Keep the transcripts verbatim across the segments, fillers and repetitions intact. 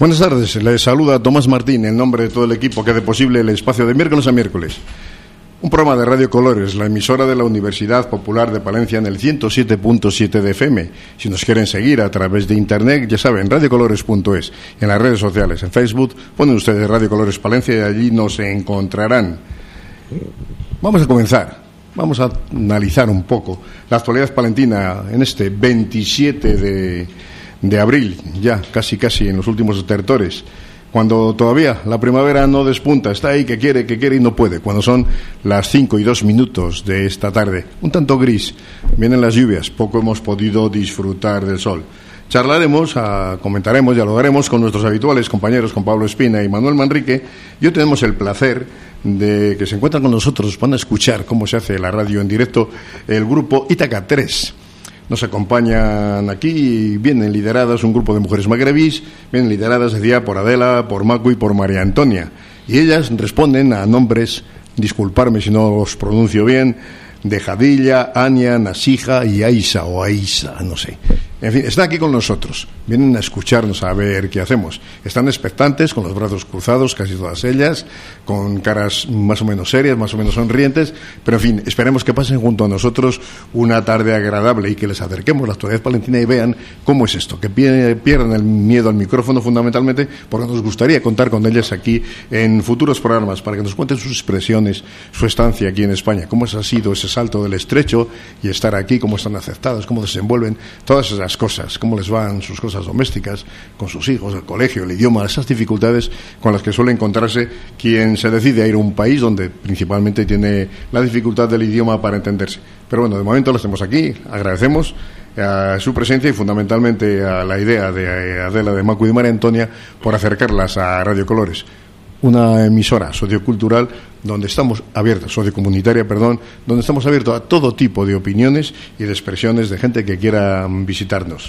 Buenas tardes, les saluda Tomás Martín en nombre de todo el equipo que hace posible el espacio de miércoles a miércoles. Un programa de Radio Colores, la emisora de la Universidad Popular de Palencia en el ciento siete punto siete de F M. Si nos quieren seguir a través de internet, ya saben, radiocolores punto es. En las redes sociales, en Facebook, ponen ustedes Radio Colores Palencia y allí nos encontrarán. Vamos a comenzar. Vamos a analizar un poco la actualidad palentina en este veintisiete de, de abril, ya casi casi en los últimos estertores, cuando todavía la primavera no despunta, está ahí que quiere, que quiere y no puede, cuando son las cinco y dos minutos de esta tarde, un tanto gris, vienen las lluvias, poco hemos podido disfrutar del sol. Charlaremos, a, comentaremos, dialogaremos con nuestros habituales compañeros, con Pablo Espina y Manuel Manrique, y hoy tenemos el placer de que se encuentran con nosotros, van a escuchar cómo se hace la radio en directo, el grupo Ítaca tres. Nos acompañan aquí, vienen lideradas un grupo de mujeres magrebís, vienen lideradas, decía, por Adela, por Macu y por María Antonia. Y ellas responden a nombres, disculparme si no los pronuncio bien, de Jadilla, Ania, Nasija y Aisa, o Aisa, no sé. En fin, están aquí con nosotros, vienen a escucharnos a ver qué hacemos. Están expectantes, con los brazos cruzados, casi todas ellas, con caras más o menos serias, más o menos sonrientes, pero en fin, esperemos que pasen junto a nosotros una tarde agradable y que les acerquemos la actualidad palentina y vean cómo es esto, que pierdan el miedo al micrófono fundamentalmente, porque nos gustaría contar con ellas aquí en futuros programas, para que nos cuenten sus expresiones, su estancia aquí en España, cómo ha sido ese salto del estrecho y estar aquí, cómo están aceptadas, cómo desenvuelven todas esas cosas, cómo les van sus cosas domésticas, con sus hijos, el colegio, el idioma, esas dificultades con las que suele encontrarse quien se decide a ir a un país donde principalmente tiene la dificultad del idioma para entenderse. Pero bueno, de momento las tenemos aquí, agradecemos a su presencia y fundamentalmente a la idea de Adela, de Macu y de María Antonia por acercarlas a Radio Colores, una emisora sociocultural donde estamos abiertos, sociocomunitaria, perdón, donde estamos abiertos a todo tipo de opiniones y de expresiones de gente que quiera visitarnos.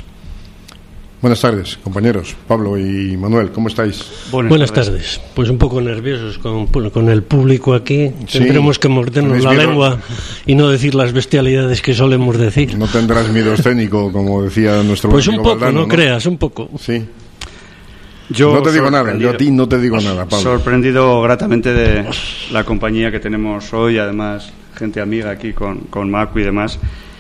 Buenas tardes, compañeros, Pablo y Manuel, ¿cómo estáis? Buenas, Buenas tardes. tardes. Pues un poco nerviosos con, con el público aquí. Sí, tendremos que mordernos la miedo? lengua y no decir las bestialidades que solemos decir. No tendrás miedo escénico, como decía nuestro Pues un poco, Valdano, no, ¿no creas, un poco. Sí. Yo no te digo nada, yo a ti no te digo nada, Pablo. Sorprendido gratamente de la compañía que tenemos hoy, además gente amiga aquí con, con Macu y demás.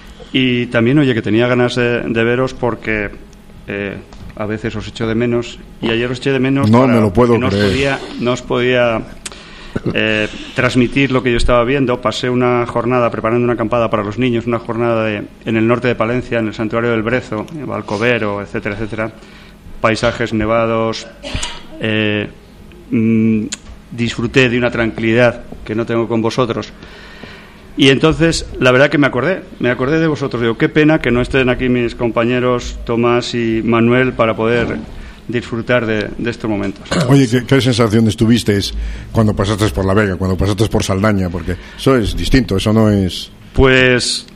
Y también, oye, que tenía ganas de, de veros porque eh, a veces os echo de menos y ayer os eché de menos. No me lo puedo no creer. Os podía, no os podía eh, transmitir lo que yo estaba viendo. Pasé una jornada preparando una acampada para los niños, una jornada de, en el norte de Palencia, en el santuario del Brezo, en Valcovero, etcétera, etcétera. Paisajes nevados, eh, mmm, disfruté de una tranquilidad que no tengo con vosotros. Y entonces, la verdad que me acordé, me acordé de vosotros. Digo, qué pena que no estén aquí mis compañeros Tomás y Manuel para poder disfrutar de, de estos momentos. Oye, ¿qué, qué sensaciones tuviste cuando pasaste por La Vega, cuando pasaste por Saldaña? Porque eso es distinto, eso no es... Pues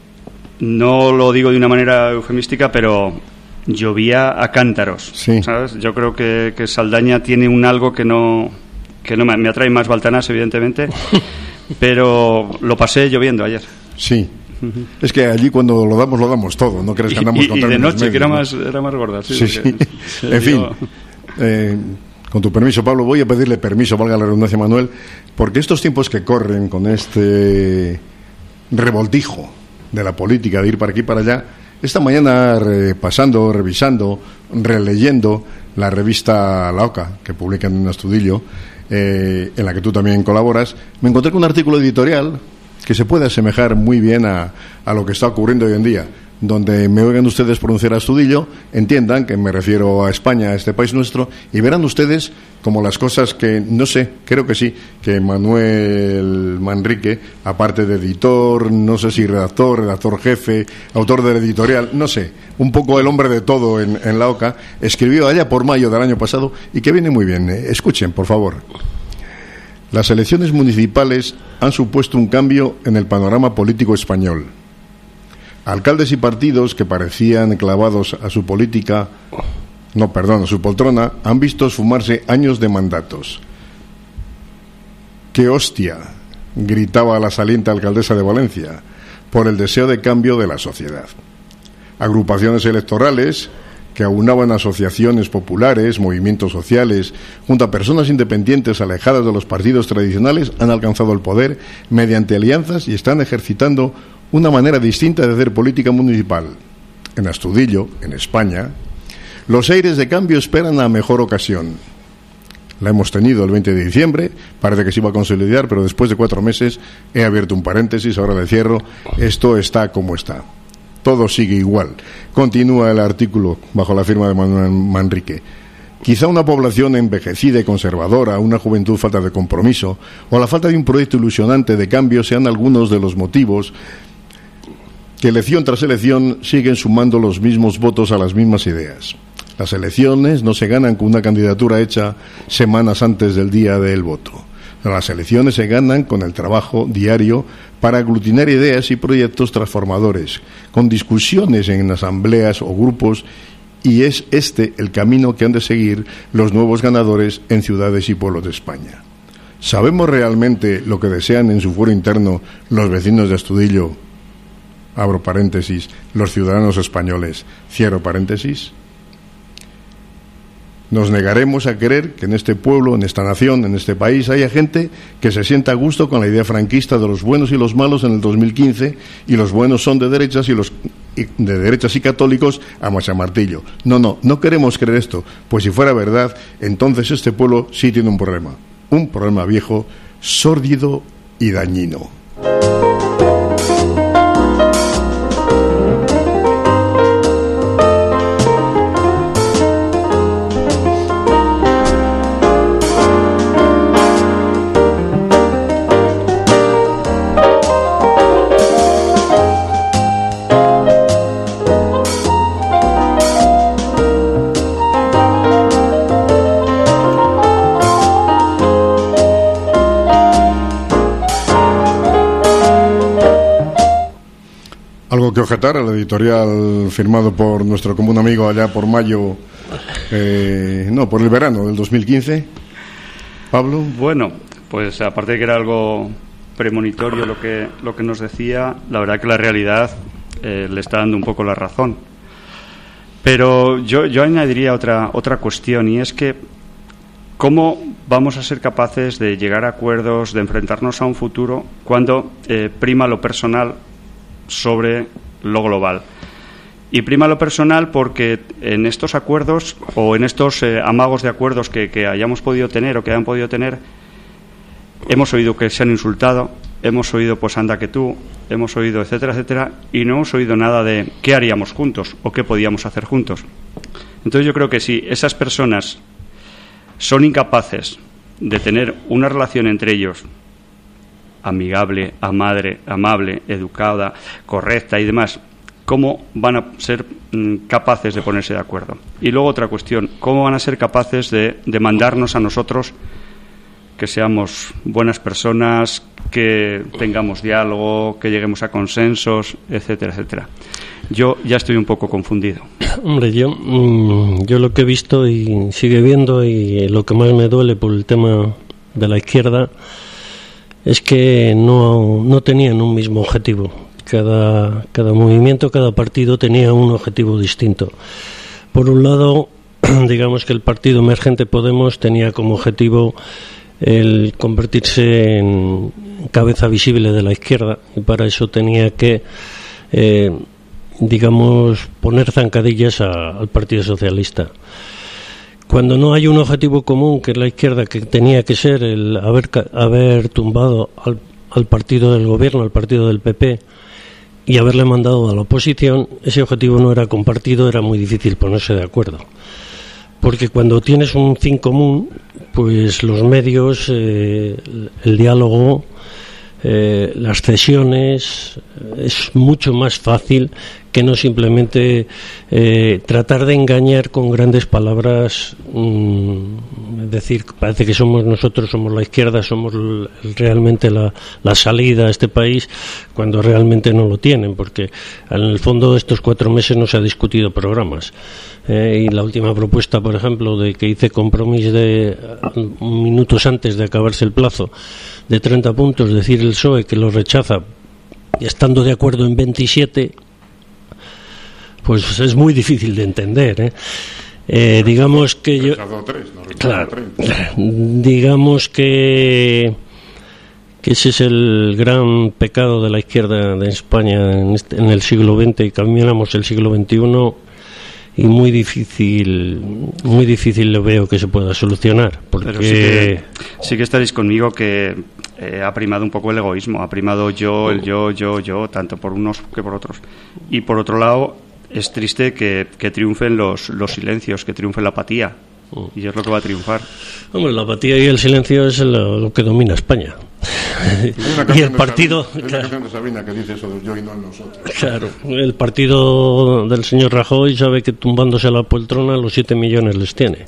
no lo digo de una manera eufemística, pero llovía a cántaros, sí. ¿Sabes? Yo creo que, que Saldaña tiene un algo que no, que no me, me atrae más Baltanás, evidentemente, pero lo pasé lloviendo ayer. Sí. Uh-huh. Es que allí cuando lo damos, lo damos todo, no crees que andamos con y, y de noche, medios, que era, ¿no? más, era más gorda. Sí, sí, sí. En fin, eh, con tu permiso, Pablo, voy a pedirle permiso, valga la redundancia, Manuel, porque estos tiempos que corren con este revoltijo de la política, de ir para aquí y para allá, esta mañana repasando, revisando, releyendo la revista La Oca, que publica en un astudillo, eh, en la que tú también colaboras, me encontré con un artículo editorial que se puede asemejar muy bien a, a lo que está ocurriendo hoy en día, donde me oigan ustedes pronunciar astudillo, entiendan que me refiero a España, a este país nuestro, y verán ustedes como las cosas que, no sé, creo que sí, que Manuel Manrique, aparte de editor, no sé si redactor, redactor jefe, autor del editorial, no sé, un poco el hombre de todo en, en La Oca, escribió allá por mayo del año pasado y que viene muy bien. Escuchen, por favor. Las elecciones municipales han supuesto un cambio en el panorama político español. Alcaldes y partidos que parecían clavados a su política, no, perdón, a su poltrona, han visto esfumarse años de mandatos. ¡Qué hostia!, gritaba la saliente alcaldesa de Valencia, por el deseo de cambio de la sociedad. Agrupaciones electorales que aunaban asociaciones populares, movimientos sociales, junto a personas independientes alejadas de los partidos tradicionales, han alcanzado el poder mediante alianzas y están ejercitando una manera distinta de hacer política municipal. En Astudillo, en España, los aires de cambio esperan a mejor ocasión. La hemos tenido el veinte de diciembre, parece que se iba a consolidar, pero después de cuatro meses, he abierto un paréntesis, ahora le cierro, esto está como está. Todo sigue igual. Continúa el artículo bajo la firma de Manuel Manrique. Quizá una población envejecida y conservadora, una juventud falta de compromiso o la falta de un proyecto ilusionante de cambio sean algunos de los motivos que elección tras elección siguen sumando los mismos votos a las mismas ideas. Las elecciones no se ganan con una candidatura hecha semanas antes del día del voto. Las elecciones se ganan con el trabajo diario para aglutinar ideas y proyectos transformadores, con discusiones en asambleas o grupos, y es este el camino que han de seguir los nuevos ganadores en ciudades y pueblos de España. ¿Sabemos realmente lo que desean en su fuero interno los vecinos de Astudillo? Abro paréntesis, los ciudadanos españoles, cierro paréntesis. Nos negaremos a creer que en este pueblo, en esta nación, en este país, haya gente que se sienta a gusto con la idea franquista de los buenos y los malos en el dos mil quince, y los buenos son de derechas y los y de derechas y católicos a machamartillo. No, no, no queremos creer esto, pues si fuera verdad, entonces este pueblo sí tiene un problema, un problema viejo, sórdido y dañino. ¿Algo que objetar al editorial firmado por nuestro común amigo allá por mayo, eh, no, por el verano del dos mil quince? Pablo. Bueno, pues aparte de que era algo premonitorio lo que, lo que nos decía, la verdad que la realidad eh, le está dando un poco la razón. Pero yo, yo añadiría otra, otra cuestión, y es que ¿cómo vamos a ser capaces de llegar a acuerdos, de enfrentarnos a un futuro cuando eh, prima lo personal sobre lo global? Y prima lo personal porque en estos acuerdos o en estos eh, amagos de acuerdos que, que hayamos podido tener o que hayan podido tener, hemos oído que se han insultado, hemos oído pues anda que tú, hemos oído etcétera, etcétera, y no hemos oído nada de qué haríamos juntos o qué podíamos hacer juntos. Entonces yo creo que si esas personas son incapaces de tener una relación entre ellos amigable, amable, amable, educada, correcta y demás, ¿cómo van a ser mm, capaces de ponerse de acuerdo? Y luego otra cuestión, ¿cómo van a ser capaces de, de mandarnos a nosotros que seamos buenas personas, que tengamos diálogo, que lleguemos a consensos, etcétera, etcétera? Yo ya estoy un poco confundido. Hombre, yo, yo lo que he visto y sigue viendo, y lo que más me duele por el tema de la izquierda, es que no, no tenían un mismo objetivo. Cada, cada movimiento, cada partido tenía un objetivo distinto. Por un lado, digamos que el partido emergente Podemos tenía como objetivo el convertirse en cabeza visible de la izquierda, y para eso tenía que, eh, digamos, poner zancadillas a, al Partido Socialista. Cuando no hay un objetivo común, que es la izquierda, que tenía que ser el haber, haber tumbado al, al partido del gobierno, al partido del P P, y haberle mandado a la oposición, ese objetivo no era compartido, era muy difícil ponerse de acuerdo. Porque cuando tienes un fin común, pues los medios, eh, el diálogo, eh, las cesiones, es mucho más fácil que no simplemente eh, tratar de engañar con grandes palabras, mmm, es decir, parece que somos nosotros, somos la izquierda, somos l- realmente la, la salida a este país, cuando realmente no lo tienen, porque en el fondo de estos cuatro meses no se ha discutido programas. Eh, y la última propuesta, por ejemplo, de que hice compromiso de uh, minutos antes de acabarse el plazo, de treinta puntos, decir el P S O E que lo rechaza, y estando de acuerdo en veintisiete, pues es muy difícil de entender, ¿eh? Eh, digamos que yo... Tres, no, claro, digamos que... que ese es el gran pecado de la izquierda de España en, este, en el siglo veinte, y caminamos el siglo veintiuno, y muy difícil muy difícil lo veo que se pueda solucionar, porque Pero sí que, sí que estaréis conmigo que eh, ha primado un poco el egoísmo, ha primado yo, el yo, yo, yo, tanto por unos que por otros, y por otro lado es triste que, que triunfen los, los silencios, que triunfe la apatía, y es lo que va a triunfar. Hombre, la apatía y el silencio es lo, lo que domina España. Y el partido... Sabina, es la canción de Sabina que dice eso del yo y no el nosotros. Claro, el partido del señor Rajoy sabe que tumbándose a la poltrona los siete millones les tiene.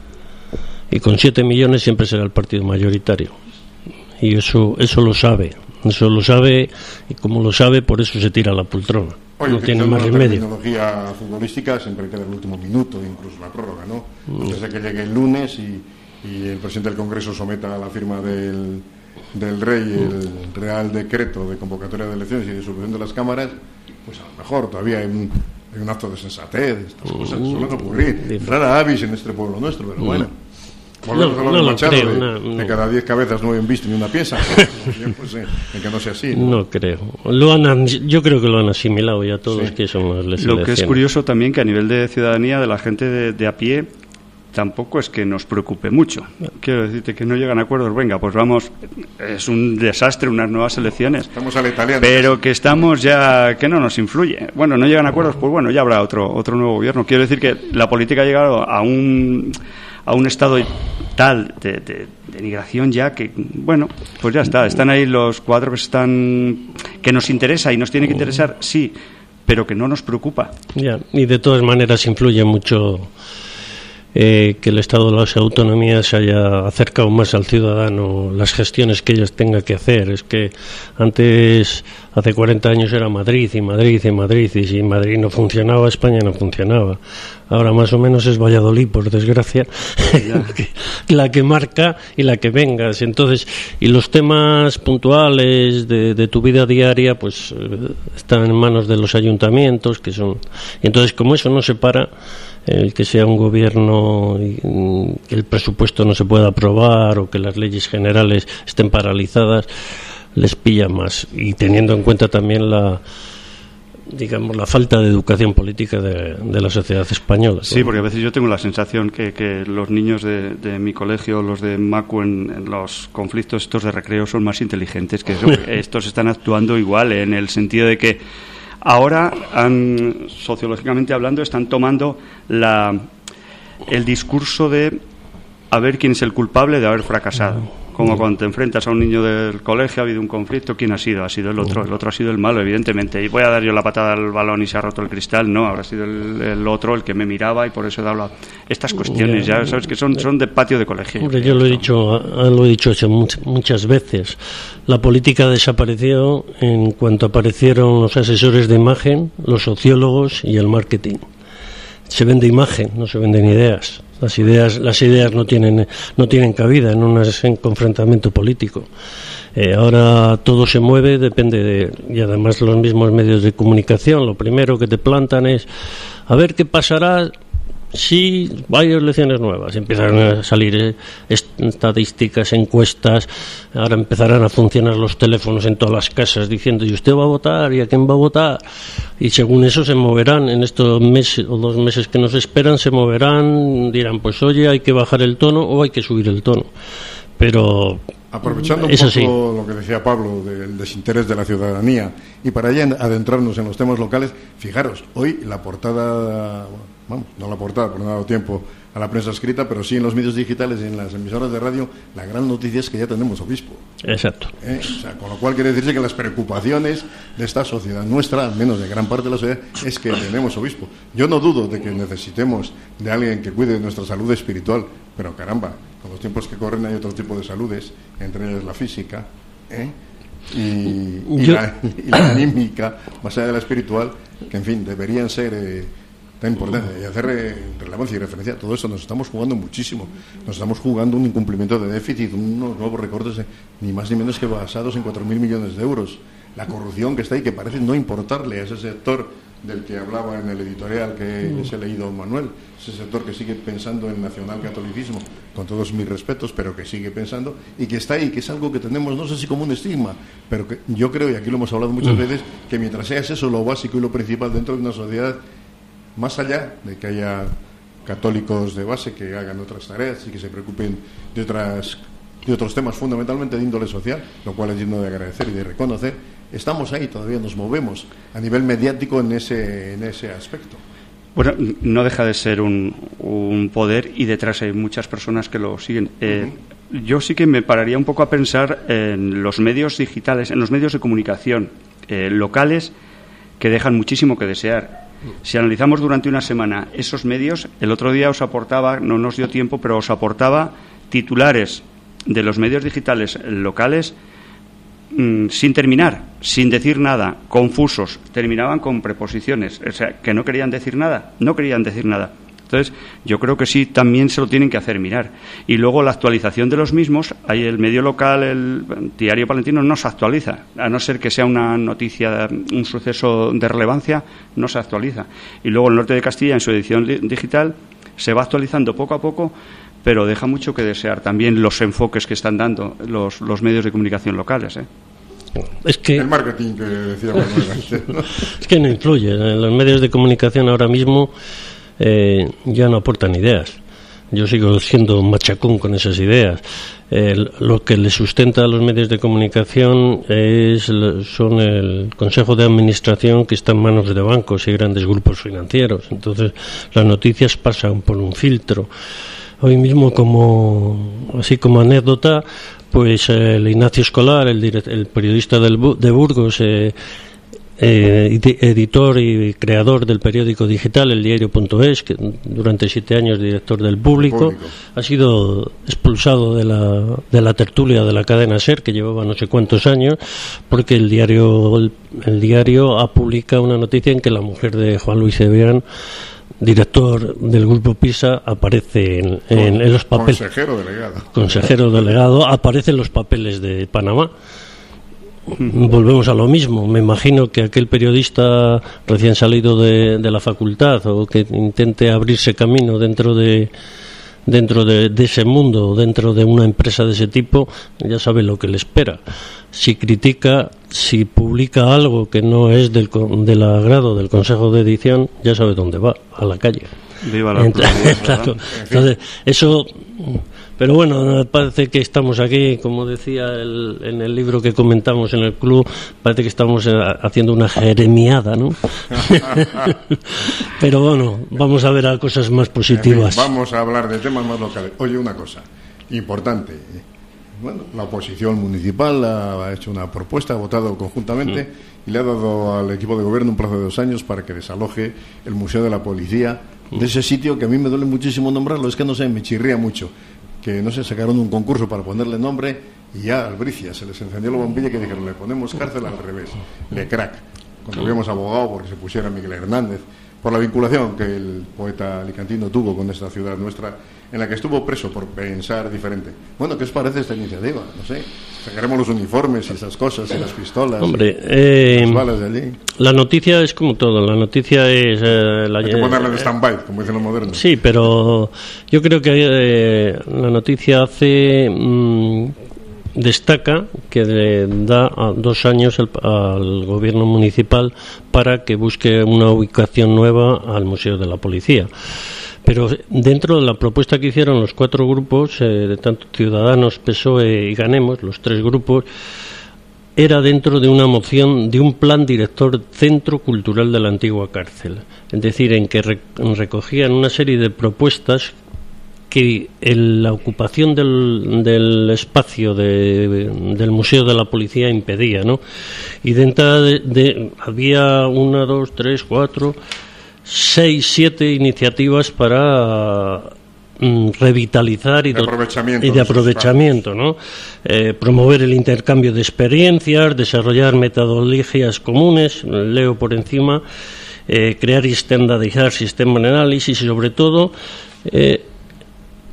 Y con siete millones siempre será el partido mayoritario. Y eso, eso lo sabe. Eso lo sabe, y como lo sabe, por eso se tira a la poltrona. Oye, no tiene más remedio. La tecnología futbolística siempre queda el último minuto, incluso la prórroga, ¿no? Mm. Desde que llegue el lunes y, y el presidente del Congreso someta a la firma del, del Rey el Real Decreto de convocatoria de elecciones y de subvención de las cámaras, pues a lo mejor todavía hay un, hay un acto de sensatez. Estas cosas mm. suelen ocurrir. Rara avis en este pueblo nuestro, pero mm. bueno. Volvemos no, a lo no Machado, creo, de, no, no. de cada diez cabezas nueve han visto ni una pieza. Pues, eh, en que no sea así. ¿no? No creo. Lo han, yo creo que lo han asimilado ya todos, sí. Que son las elecciones. Lo que es curioso también que a nivel de ciudadanía, de la gente de, de a pie, tampoco es que nos preocupe mucho. Quiero decirte que no llegan a acuerdos. Venga, pues vamos, es un desastre unas nuevas elecciones. Estamos a la italiana. Pero que estamos ya, que no nos influye. Bueno, no llegan a acuerdos, pues bueno, ya habrá otro, otro nuevo gobierno. Quiero decir que la política ha llegado a un... a un estado tal de, de, de migración ya que, bueno, pues ya está, están ahí los cuatro que están, que nos interesa y nos tiene que interesar, sí, pero que no nos preocupa. Ya, y de todas maneras influye mucho eh, que el Estado de las autonomías se haya acercado más al ciudadano, las gestiones que ellas tengan que hacer. Es que antes, hace cuarenta años era Madrid y Madrid y Madrid, y si Madrid no funcionaba, España no funcionaba. Ahora más o menos es Valladolid, por desgracia, la que marca y la que vengas. Entonces, y los temas puntuales de, de tu vida diaria, pues están en manos de los ayuntamientos, que son. Y entonces, como eso no se para, el que sea un gobierno, que el presupuesto no se pueda aprobar o que las leyes generales estén paralizadas, les pilla más. Y teniendo en cuenta también la digamos la falta de educación política de, de la sociedad española. Sí, porque a veces yo tengo la sensación que, que los niños de, de mi colegio, los de Macu en, en los conflictos estos de recreo son más inteligentes que eso. Estos están actuando igual, en el sentido de que ahora han, sociológicamente hablando, están tomando la el discurso de a ver quién es el culpable de haber fracasado. Como cuando te enfrentas a un niño del colegio, ha habido un conflicto, ¿quién ha sido? Ha sido el otro, el otro ha sido el malo, evidentemente. Y voy a dar yo la patada al balón y se ha roto el cristal, no, habrá sido el, el otro el que me miraba y por eso he dado la... Estas cuestiones, ya sabes que son, son de patio de colegio. Hombre, yo lo he dicho, lo he dicho muchas veces. La política desapareció en cuanto aparecieron los asesores de imagen, los sociólogos y el marketing. Se vende imagen, no se venden ideas. Las ideas, las ideas no tienen, no tienen cabida en un confrontamiento político. Eh, ahora todo se mueve, depende de, y además los mismos medios de comunicación. Lo primero que te plantan es a ver qué pasará si hay elecciones nuevas. Empiezan a salir eh, estadísticas, encuestas. Ahora empezarán a funcionar los teléfonos en todas las casas diciendo ¿y usted va a votar? ¿Y a quién va a votar? Y según eso se moverán en estos meses o dos meses que nos esperan, se moverán, dirán pues oye, hay que bajar el tono o hay que subir el tono. Pero aprovechando un es poco así. Lo que decía Pablo del desinterés de la ciudadanía y para ya adentrarnos en los temas locales, fijaros, hoy la portada, vamos, no la portada, porque no ha dado tiempo a la prensa escrita, pero sí en los medios digitales y en las emisoras de radio, la gran noticia es que ya tenemos obispo. Exacto. ¿Eh? O sea, con lo cual quiere decirse que las preocupaciones de esta sociedad nuestra, al menos de gran parte de la sociedad, es que tenemos obispo. Yo no dudo de que necesitemos de alguien que cuide de nuestra salud espiritual, pero caramba, con los tiempos que corren hay otro tipo de saludes, entre ellas la física, ¿eh? y, y, Yo... la, y la anímica, más allá de la espiritual, que en fin, deberían ser... Eh, tan importante y hacer eh, relevancia y referencia a todo eso. Nos estamos jugando muchísimo, nos estamos jugando un incumplimiento de déficit, unos nuevos recortes de, ni más ni menos que basados en cuatro mil millones de euros, la corrupción que está ahí, que parece no importarle a ese sector del que hablaba en el editorial que les he leído, Manuel, ese sector que sigue pensando en nacionalcatolicismo, con todos mis respetos, pero que sigue pensando y que está ahí, que es algo que tenemos, no sé si como un estigma, pero que yo creo, y aquí lo hemos hablado muchas veces, que mientras sea eso lo básico y lo principal dentro de una sociedad, más allá de que haya católicos de base que hagan otras tareas y que se preocupen de otras de otros temas fundamentalmente de índole social, lo cual es digno de agradecer y de reconocer, estamos ahí, todavía nos movemos a nivel mediático en ese en ese aspecto. Bueno, no deja de ser un, un poder y detrás hay muchas personas que lo siguen. Eh, uh-huh. Yo sí que me pararía un poco a pensar en los medios digitales, en los medios de comunicación eh, locales que dejan muchísimo que desear. Si analizamos durante una semana esos medios, el otro día os aportaba, no nos dio tiempo, pero os aportaba titulares de los medios digitales locales mmm, sin terminar, sin decir nada, confusos, terminaban con preposiciones, o sea, que no querían decir nada, no querían decir nada. Entonces, yo creo que sí, también se lo tienen que hacer mirar. Y luego la actualización de los mismos, ahí el medio local, el Diario Palentino, no se actualiza, a no ser que sea una noticia, un suceso de relevancia, no se actualiza. Y luego el Norte de Castilla, en su edición digital, se va actualizando poco a poco, pero deja mucho que desear también los enfoques que están dando los, los medios de comunicación locales, ¿eh? Es que el marketing que decía Manuel, ¿no? Es que no influye. Los medios de comunicación ahora mismo eh, ya no aportan ideas. Yo sigo siendo machacón con esas ideas. Eh, lo que le sustenta a los medios de comunicación es son el Consejo de Administración, que está en manos de bancos y grandes grupos financieros. Entonces las noticias pasan por un filtro. Hoy mismo, como así como anécdota, pues eh, el Ignacio Escolar, el, direct, el periodista del, de Burgos, eh, eh, editor y creador del periódico digital El Diario punto es, que durante siete años director del Público, Público, ha sido expulsado de la, de la tertulia de la cadena SER, que llevaba no sé cuántos años, porque el diario el, el diario ha publicado una noticia en que la mujer de Juan Luis Cebrián, director del grupo PISA, aparece en, en, en los papeles. Consejero delegado. Consejero delegado, aparece en los papeles de Panamá. Volvemos a lo mismo. Me imagino que aquel periodista recién salido de, de la facultad, o que intente abrirse camino dentro de dentro de, de ese mundo, dentro de una empresa de ese tipo, ya sabe lo que le espera. Si critica, si publica algo que no es del, del agrado del Consejo de Edición, ya sabe dónde va, a la calle. Viva la Entonces, claro, entonces, eso. Pero bueno, parece que estamos aquí, como decía el, en el libro que comentamos en el club, parece que estamos haciendo una jeremiada, ¿no? Pero bueno, vamos a ver a cosas más positivas. En fin, vamos a hablar de temas más locales. Oye, una cosa importante. Bueno, la oposición municipal ha hecho una propuesta, ha votado conjuntamente mm. y le ha dado al equipo de gobierno un plazo de dos años para que desaloje el Museo de la Policía mm. de ese sitio que a mí me duele muchísimo nombrarlo, es que no sé, me chirría mucho. Que no se sacaron un concurso para ponerle nombre y ya Albricia se les encendió la bombilla que dijeron, le ponemos cárcel al revés, le crack, cuando habíamos abogado porque se pusiera Miguel Hernández, por la vinculación que el poeta alicantino tuvo con esta ciudad nuestra, en la que estuvo preso por pensar diferente. Bueno, ¿qué os parece esta iniciativa? No sé, sacaremos los uniformes y esas cosas y las pistolas. Hombre, eh, las balas de allí. La noticia es como todo, la noticia es... Eh, la, Hay que ponerla en stand-by, como dicen los modernos. Sí, pero yo creo que eh, la noticia hace... Mmm, destaca que le da a dos años el, al gobierno municipal para que busque una ubicación nueva al Museo de la Policía. Pero dentro de la propuesta que hicieron los cuatro grupos, eh, de tanto Ciudadanos, P S O E y Ganemos, los tres grupos, era dentro de una moción de un plan director Centro Cultural de la antigua cárcel. Es decir, en que re- recogían una serie de propuestas que el, la ocupación del, del espacio de, del Museo de la Policía impedía, ¿no? Y dentro de, de había una, dos, tres, cuatro, seis, siete iniciativas para mm, revitalizar y de aprovechamiento, y de aprovechamiento, ¿no? Eh, promover el intercambio de experiencias, desarrollar metodologías comunes, leo por encima, eh, crear y estandarizar sistemas de análisis y sobre todo eh,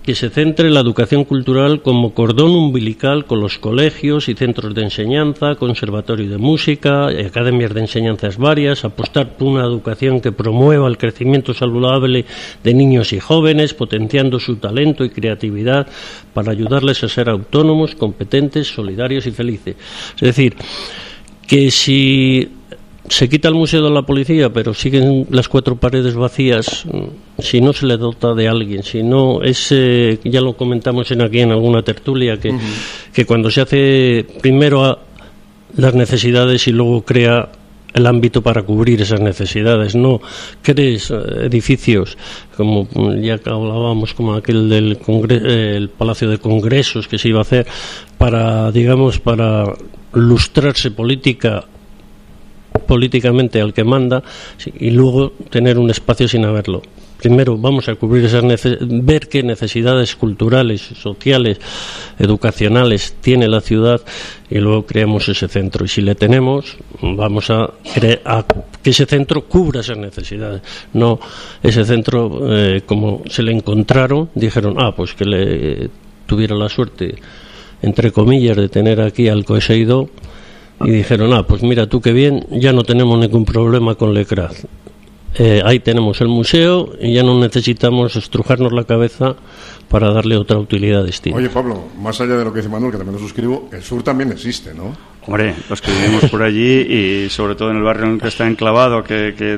que se centre la educación cultural como cordón umbilical con los colegios y centros de enseñanza, conservatorio de música, academias de enseñanzas varias, apostar por una educación que promueva el crecimiento saludable de niños y jóvenes, potenciando su talento y creatividad para ayudarles a ser autónomos, competentes, solidarios y felices. Es decir, que si se quita el Museo de la Policía, pero siguen las cuatro paredes vacías, si no se le dota de alguien, si no es, eh, ya lo comentamos en aquí en alguna tertulia, que, uh-huh. que cuando se hace primero a las necesidades y luego crea el ámbito para cubrir esas necesidades, no crees edificios como ya hablábamos, como aquel del Congre- eh, el Palacio de Congresos que se iba a hacer para, digamos, para lustrarse política políticamente al que manda, y luego tener un espacio sin haberlo. Primero vamos a cubrir esas nece- ver qué necesidades culturales, sociales, educacionales tiene la ciudad, y luego creamos ese centro. Y si le tenemos, vamos a, cre- a que ese centro cubra esas necesidades. No ese centro, eh, como se le encontraron, dijeron, ah, pues que le eh, tuviera la suerte, entre comillas, de tener aquí al Coeseidó, y dijeron, ah, pues mira tú qué bien, ya no tenemos ningún problema con Lecraz. Eh, ahí tenemos el museo y ya no necesitamos estrujarnos la cabeza para darle otra utilidad distinta. Oye, Pablo, más allá de lo que dice Manuel, que también lo suscribo, el sur también existe, ¿no? Hombre, los que vivimos por allí y sobre todo en el barrio en el que está enclavado, que, que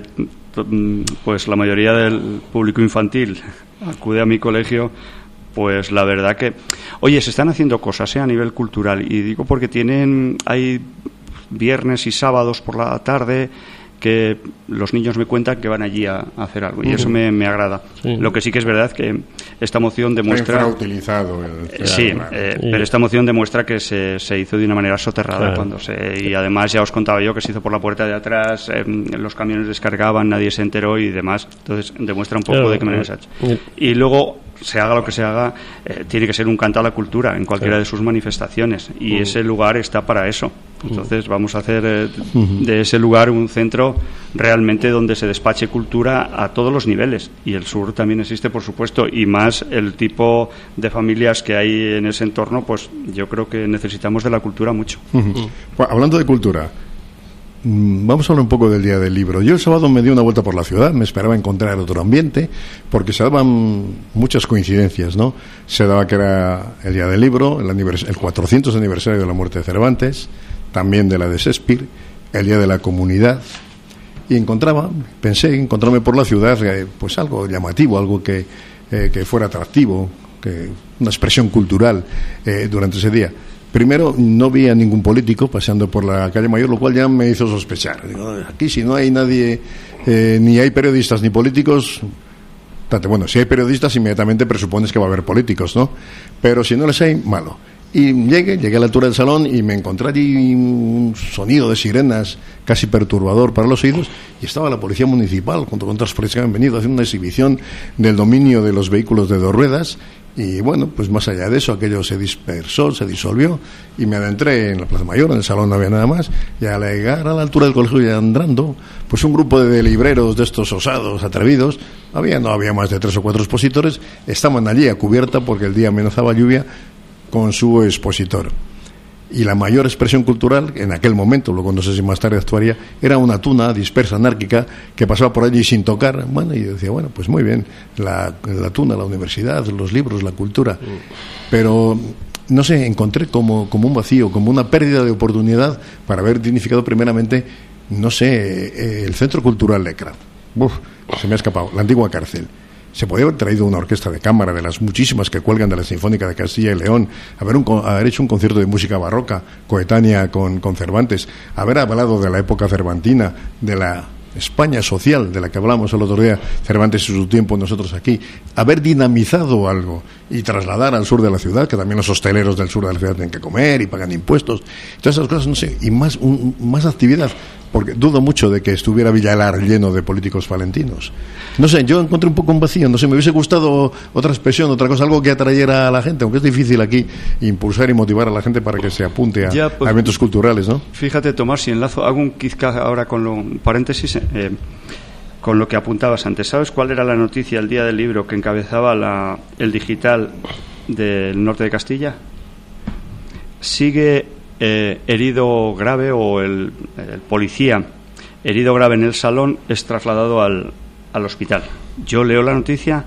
pues la mayoría del público infantil acude a mi colegio, pues la verdad que, oye, se están haciendo cosas, ¿eh?, a nivel cultural, y digo porque tienen, hay viernes y sábados por la tarde que los niños me cuentan que van allí a, a hacer algo, y uh-huh. eso me, me agrada. Sí. Lo que sí que es verdad que esta moción demuestra... Está infrautilizado el teatro, sí, claro. eh, sí, pero esta moción demuestra que se, se hizo de una manera soterrada, claro. cuando se y además ya os contaba yo que se hizo por la puerta de atrás, eh, los camiones descargaban, nadie se enteró y demás. Entonces demuestra un poco claro, de qué manera se ha hecho. Y luego, se haga lo que se haga, eh, tiene que ser un canto a la cultura en cualquiera sí. de sus manifestaciones, y uh-huh. ese lugar está para eso. Entonces vamos a hacer eh, uh-huh. de ese lugar un centro realmente donde se despache cultura a todos los niveles, y el sur también existe, por supuesto, y más el tipo de familias que hay en ese entorno, pues yo creo que necesitamos de la cultura mucho. Uh-huh. Uh-huh. Bueno, hablando de cultura, vamos a hablar un poco del Día del Libro. Yo el sábado me di una vuelta por la ciudad, me esperaba encontrar otro ambiente, porque se daban muchas coincidencias, ¿no? Se daba que era el Día del Libro, el, anivers- el cuatrocientos aniversario de la muerte de Cervantes, también de la de Shakespeare, el Día de la Comunidad, y encontraba, pensé encontrarme por la ciudad eh, pues algo llamativo, algo que, eh, que fuera atractivo, que una expresión cultural eh, durante ese día. Primero, no vi a ningún político paseando por la calle Mayor, lo cual ya me hizo sospechar. Digo, aquí si no hay nadie, eh, ni hay periodistas ni políticos, bueno, si hay periodistas inmediatamente presupones que va a haber políticos, ¿no? Pero si no les hay, malo. Y llegué, llegué a la altura del salón y me encontré allí un sonido de sirenas casi perturbador para los oídos, y estaba la policía municipal junto con otras policías que habían venido haciendo una exhibición del dominio de los vehículos de dos ruedas. Y bueno, pues más allá de eso, aquello se dispersó, se disolvió, y me adentré en la Plaza Mayor, en el salón no había nada más, y al llegar a la altura del colegio y andando, pues un grupo de libreros de estos osados, atrevidos, había no había más de tres o cuatro expositores, estaban allí a cubierta porque el día amenazaba lluvia, con su expositor. Y la mayor expresión cultural en aquel momento, luego no sé si más tarde actuaría, era una tuna dispersa, anárquica, que pasaba por allí sin tocar. Bueno, y yo decía, bueno, pues muy bien, la, la tuna, la universidad, los libros, la cultura. Pero, no sé, encontré como, como un vacío, como una pérdida de oportunidad para haber dignificado primeramente, no sé, el Centro Cultural Lecraz. Uf, se me ha escapado, la antigua cárcel. Se podía haber traído una orquesta de cámara de las muchísimas que cuelgan de la Sinfónica de Castilla y León, haber, un, haber hecho un concierto de música barroca coetánea con, con Cervantes, haber hablado de la época cervantina, de la España social de la que hablamos el otro día, Cervantes y su tiempo, nosotros aquí, haber dinamizado algo y trasladar al sur de la ciudad, que también los hosteleros del sur de la ciudad tienen que comer y pagan impuestos, todas esas cosas, no sé, y más, un, más actividad, porque dudo mucho de que estuviera Villalar lleno de políticos palentinos. No sé, yo encontré un poco un vacío, no sé, me hubiese gustado otra expresión, otra cosa, algo que atrayera a la gente, aunque es difícil aquí impulsar y motivar a la gente para que se apunte a, ya, pues, a eventos culturales, ¿no? Fíjate, Tomás, si enlazo, hago un quizá ahora con lo paréntesis, eh, con lo que apuntabas antes. ¿Sabes cuál era la noticia el día del libro que encabezaba la, el digital del norte de Castilla? Sigue eh, herido grave, o el, el policía herido grave en el salón es trasladado al, al hospital. Yo leo la noticia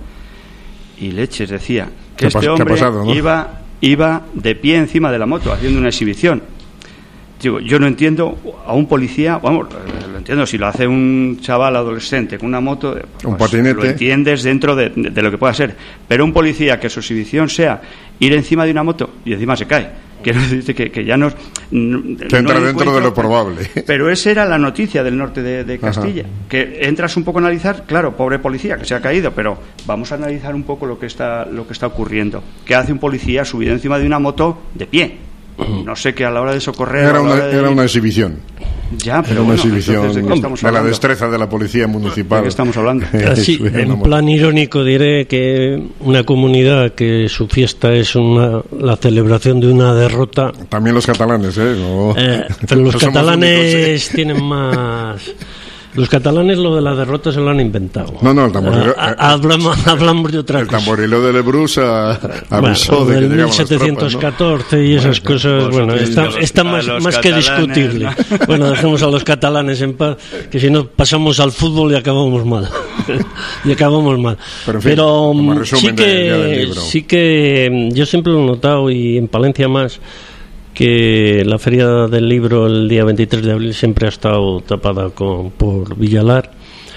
y leches, decía que este hombre pasado, ¿no? iba, iba de pie encima de la moto haciendo una exhibición. Digo, yo no entiendo a un policía, vamos, lo entiendo, si lo hace un chaval adolescente con una moto, pues un patinete, lo entiendes dentro de, de, de lo que pueda ser, pero un policía que su exhibición sea ir encima de una moto y encima se cae, quiero decir que, que ya no, no que entra no dentro de lo probable. Pero esa era la noticia del norte de, de Castilla. Ajá. Que entras un poco a analizar, claro, pobre policía que se ha caído, pero vamos a analizar un poco lo que está lo que está ocurriendo. ¿Qué hace un policía subido encima de una moto de pie? No sé, que a la hora de socorrer... Era una, de... era una exhibición. Ya, pero era una bueno, exhibición ¿de, de la destreza de la policía municipal. ¿De qué estamos hablando? Así, en plan irónico diré que una comunidad que su fiesta es una, la celebración de una derrota... También los catalanes, ¿eh? No, eh pero los no catalanes únicos, ¿eh? Tienen más... Los catalanes lo de la derrota se lo han inventado. No, no, el tamborileo... Ah, hablamos, hablamos de otra el cosa. El tamborileo de Lebrus avisó bueno, de que del mil setecientos catorce, ¿no? Y esas bueno, cosas, bueno, está, los, está más, más que discutible. ¿No? Bueno, dejemos a los catalanes en paz, que si no pasamos al fútbol y acabamos mal. y acabamos mal. Pero, en fin, Pero sí que, sí que yo siempre lo he notado, y en Palencia más, que la feria del libro el día veintitrés de abril siempre ha estado tapada con, por Villalar,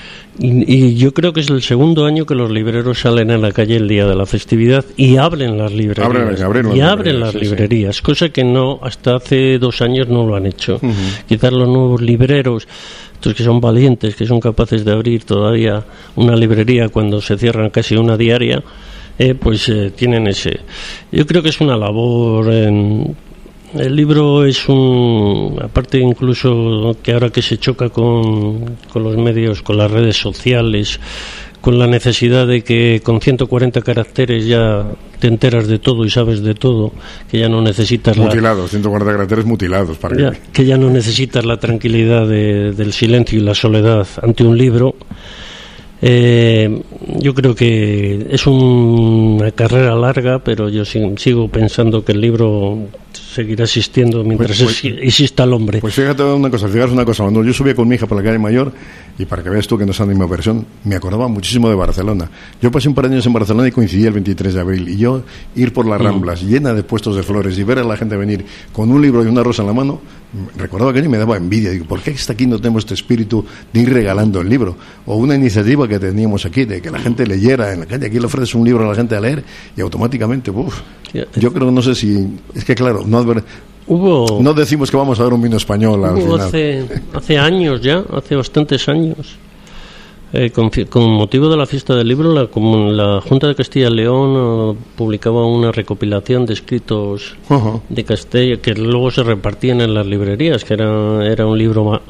y, y yo creo que es el segundo año que los libreros salen a la calle el día de la festividad y abren las librerías, abren, abren las y abren librerías, las sí, librerías sí. cosa que no hasta hace dos años no lo han hecho. Uh-huh. Quizás los nuevos libreros, estos que son valientes, que son capaces de abrir todavía una librería cuando se cierran casi una diaria, eh, pues eh, tienen ese, yo creo que es una labor en el libro es un, aparte incluso que ahora que se choca con, con los medios, con las redes sociales, con la necesidad de que con ciento cuarenta caracteres ya te enteras de todo y sabes de todo, que ya no necesitas mutilados, la, ciento cuarenta caracteres mutilados para ya, que... que ya no necesitas la tranquilidad de, del silencio y la soledad ante un libro. Eh, yo creo que es un, una carrera larga, pero yo sigo pensando que el libro seguirá existiendo mientras pues, pues, exista el hombre. Pues fíjate una cosa, fíjate una cosa, cuando yo subía con mi hija por la calle Mayor, y para que veas tú que no es la misma versión, me acordaba muchísimo de Barcelona. Yo pasé un par de años en Barcelona y coincidí el veintitrés de abril, y yo ir por las Ramblas, mm. llena de puestos de flores, y ver a la gente venir con un libro y una rosa en la mano, recordaba aquello y me daba envidia. Digo, ¿por qué hasta aquí no tenemos este espíritu de ir regalando el libro? O una iniciativa que teníamos aquí, de que la gente leyera en la calle. Aquí le ofreces un libro a la gente a leer y automáticamente, uff, yo creo, no sé si, es que claro, no Hubo, no decimos que vamos a ver un vino español al final. Hace, hace años ya, hace bastantes años, eh, con, con motivo de la fiesta del libro, la, como la Junta de Castilla y León uh, publicaba una recopilación de escritos uh-huh. de Castilla que luego se repartían en las librerías, que era, era un libro ma,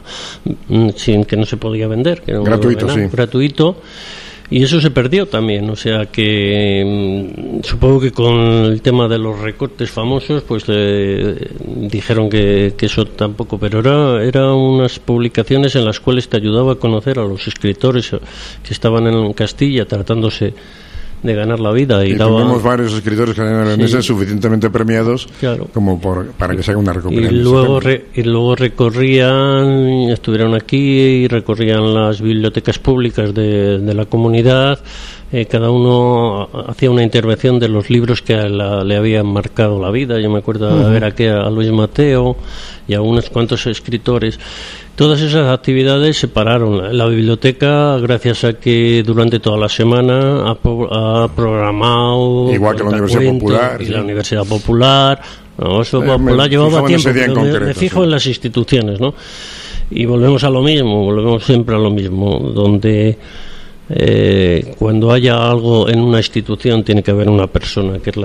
sin que no se podía vender, que era un gratuito, libro, sí. gratuito. Y eso se perdió también, o sea que mmm, supongo que con el tema de los recortes famosos, pues eh, dijeron que, que eso tampoco, pero era, era unas publicaciones en las cuales te ayudaba a conocer a los escritores que estaban en Castilla tratándose de ganar la vida. Y, y daba... tuvimos varios escritores que eran sí. suficientemente premiados claro. como por, para que se haga una recopilación. Y luego, re, y luego recorrían, estuvieron aquí y recorrían las bibliotecas públicas de, de la comunidad. Eh, cada uno hacía una intervención de los libros que a la, le habían marcado la vida. Yo me acuerdo uh-huh. de ver aquí a Luis Mateo y a unos cuantos escritores. Todas esas actividades se pararon. La biblioteca, gracias a que durante toda la semana ha, ha programado... Igual que la Universidad Popular. Y sí. la Universidad Popular. No, eso eh, Popular llevaba tiempo, pero concreto, me, me fijo sí. en las instituciones, ¿no? Y volvemos a lo mismo, volvemos siempre a lo mismo, donde... Eh, cuando haya algo en una institución tiene que haber una persona que es la que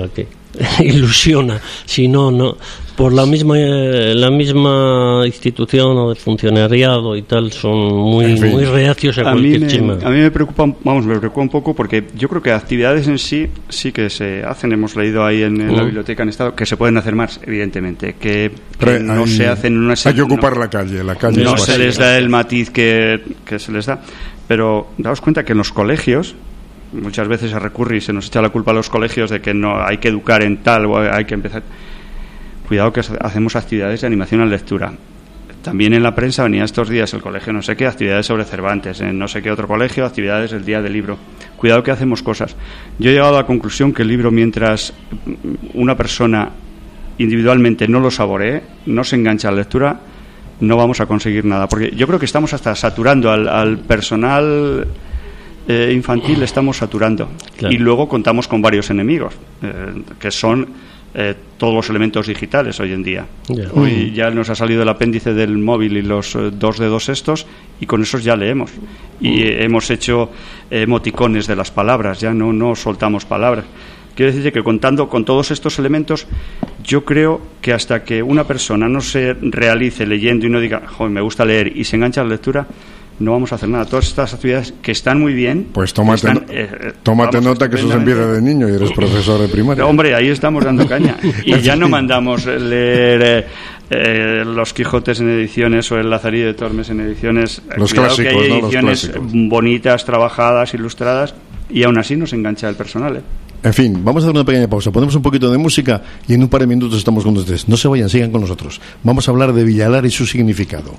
ilusiona. Si no, no. Por la misma la misma institución o de funcionariado y tal son muy en fin. muy reacios a, a cualquier mí me, chisme. A mí me preocupa, vamos, me preocupa un poco porque yo creo que actividades en sí sí que se hacen. Hemos leído ahí en, en uh-huh. la biblioteca en estado que se pueden hacer más, evidentemente, que, que no hay, se hacen en una. Hay que ocupar no, la calle, la calle. No se les da el matiz que, que se les da, pero daos cuenta que en los colegios muchas veces se recurre y se nos echa la culpa a los colegios de que no hay que educar en tal o hay que empezar. Cuidado que hacemos actividades de animación a lectura. También en la prensa venía estos días el colegio no sé qué, actividades sobre Cervantes, en no sé qué otro colegio, actividades del día del libro. Cuidado que hacemos cosas. Yo he llegado a la conclusión que el libro, mientras una persona individualmente no lo saboree, no se engancha a la lectura, no vamos a conseguir nada. Porque yo creo que estamos hasta saturando al, al personal eh, infantil, estamos saturando. Claro. Y luego contamos con varios enemigos, eh, que son... Eh, todos los elementos digitales hoy en día. Yeah. Hoy ya nos ha salido el apéndice del móvil y los eh, dos dedos estos, y con esos ya leemos. Y eh, hemos hecho eh, emoticones de las palabras, ya no, no soltamos palabras. Quiero decir que contando con todos estos elementos, yo creo que hasta que una persona no se realice leyendo y no diga, joder, me gusta leer, y se engancha a la lectura, no vamos a hacer nada. Todas estas actividades que están muy bien... Pues tómate, están, eh, tómate nota que eso se empieza de niño y eres profesor de primaria. Hombre, ahí estamos dando caña. Y ya no mandamos leer eh, eh, Los Quijotes en ediciones o el Lazarillo de Tormes en ediciones. Los clásicos, que hay ¿no? ediciones Los clásicos. Bonitas, trabajadas, ilustradas, y aún así nos engancha el personal, ¿eh? En fin, vamos a hacer una pequeña pausa, ponemos un poquito de música y en un par de minutos estamos con ustedes. No se vayan, sigan con nosotros. Vamos a hablar de Villalar y su significado.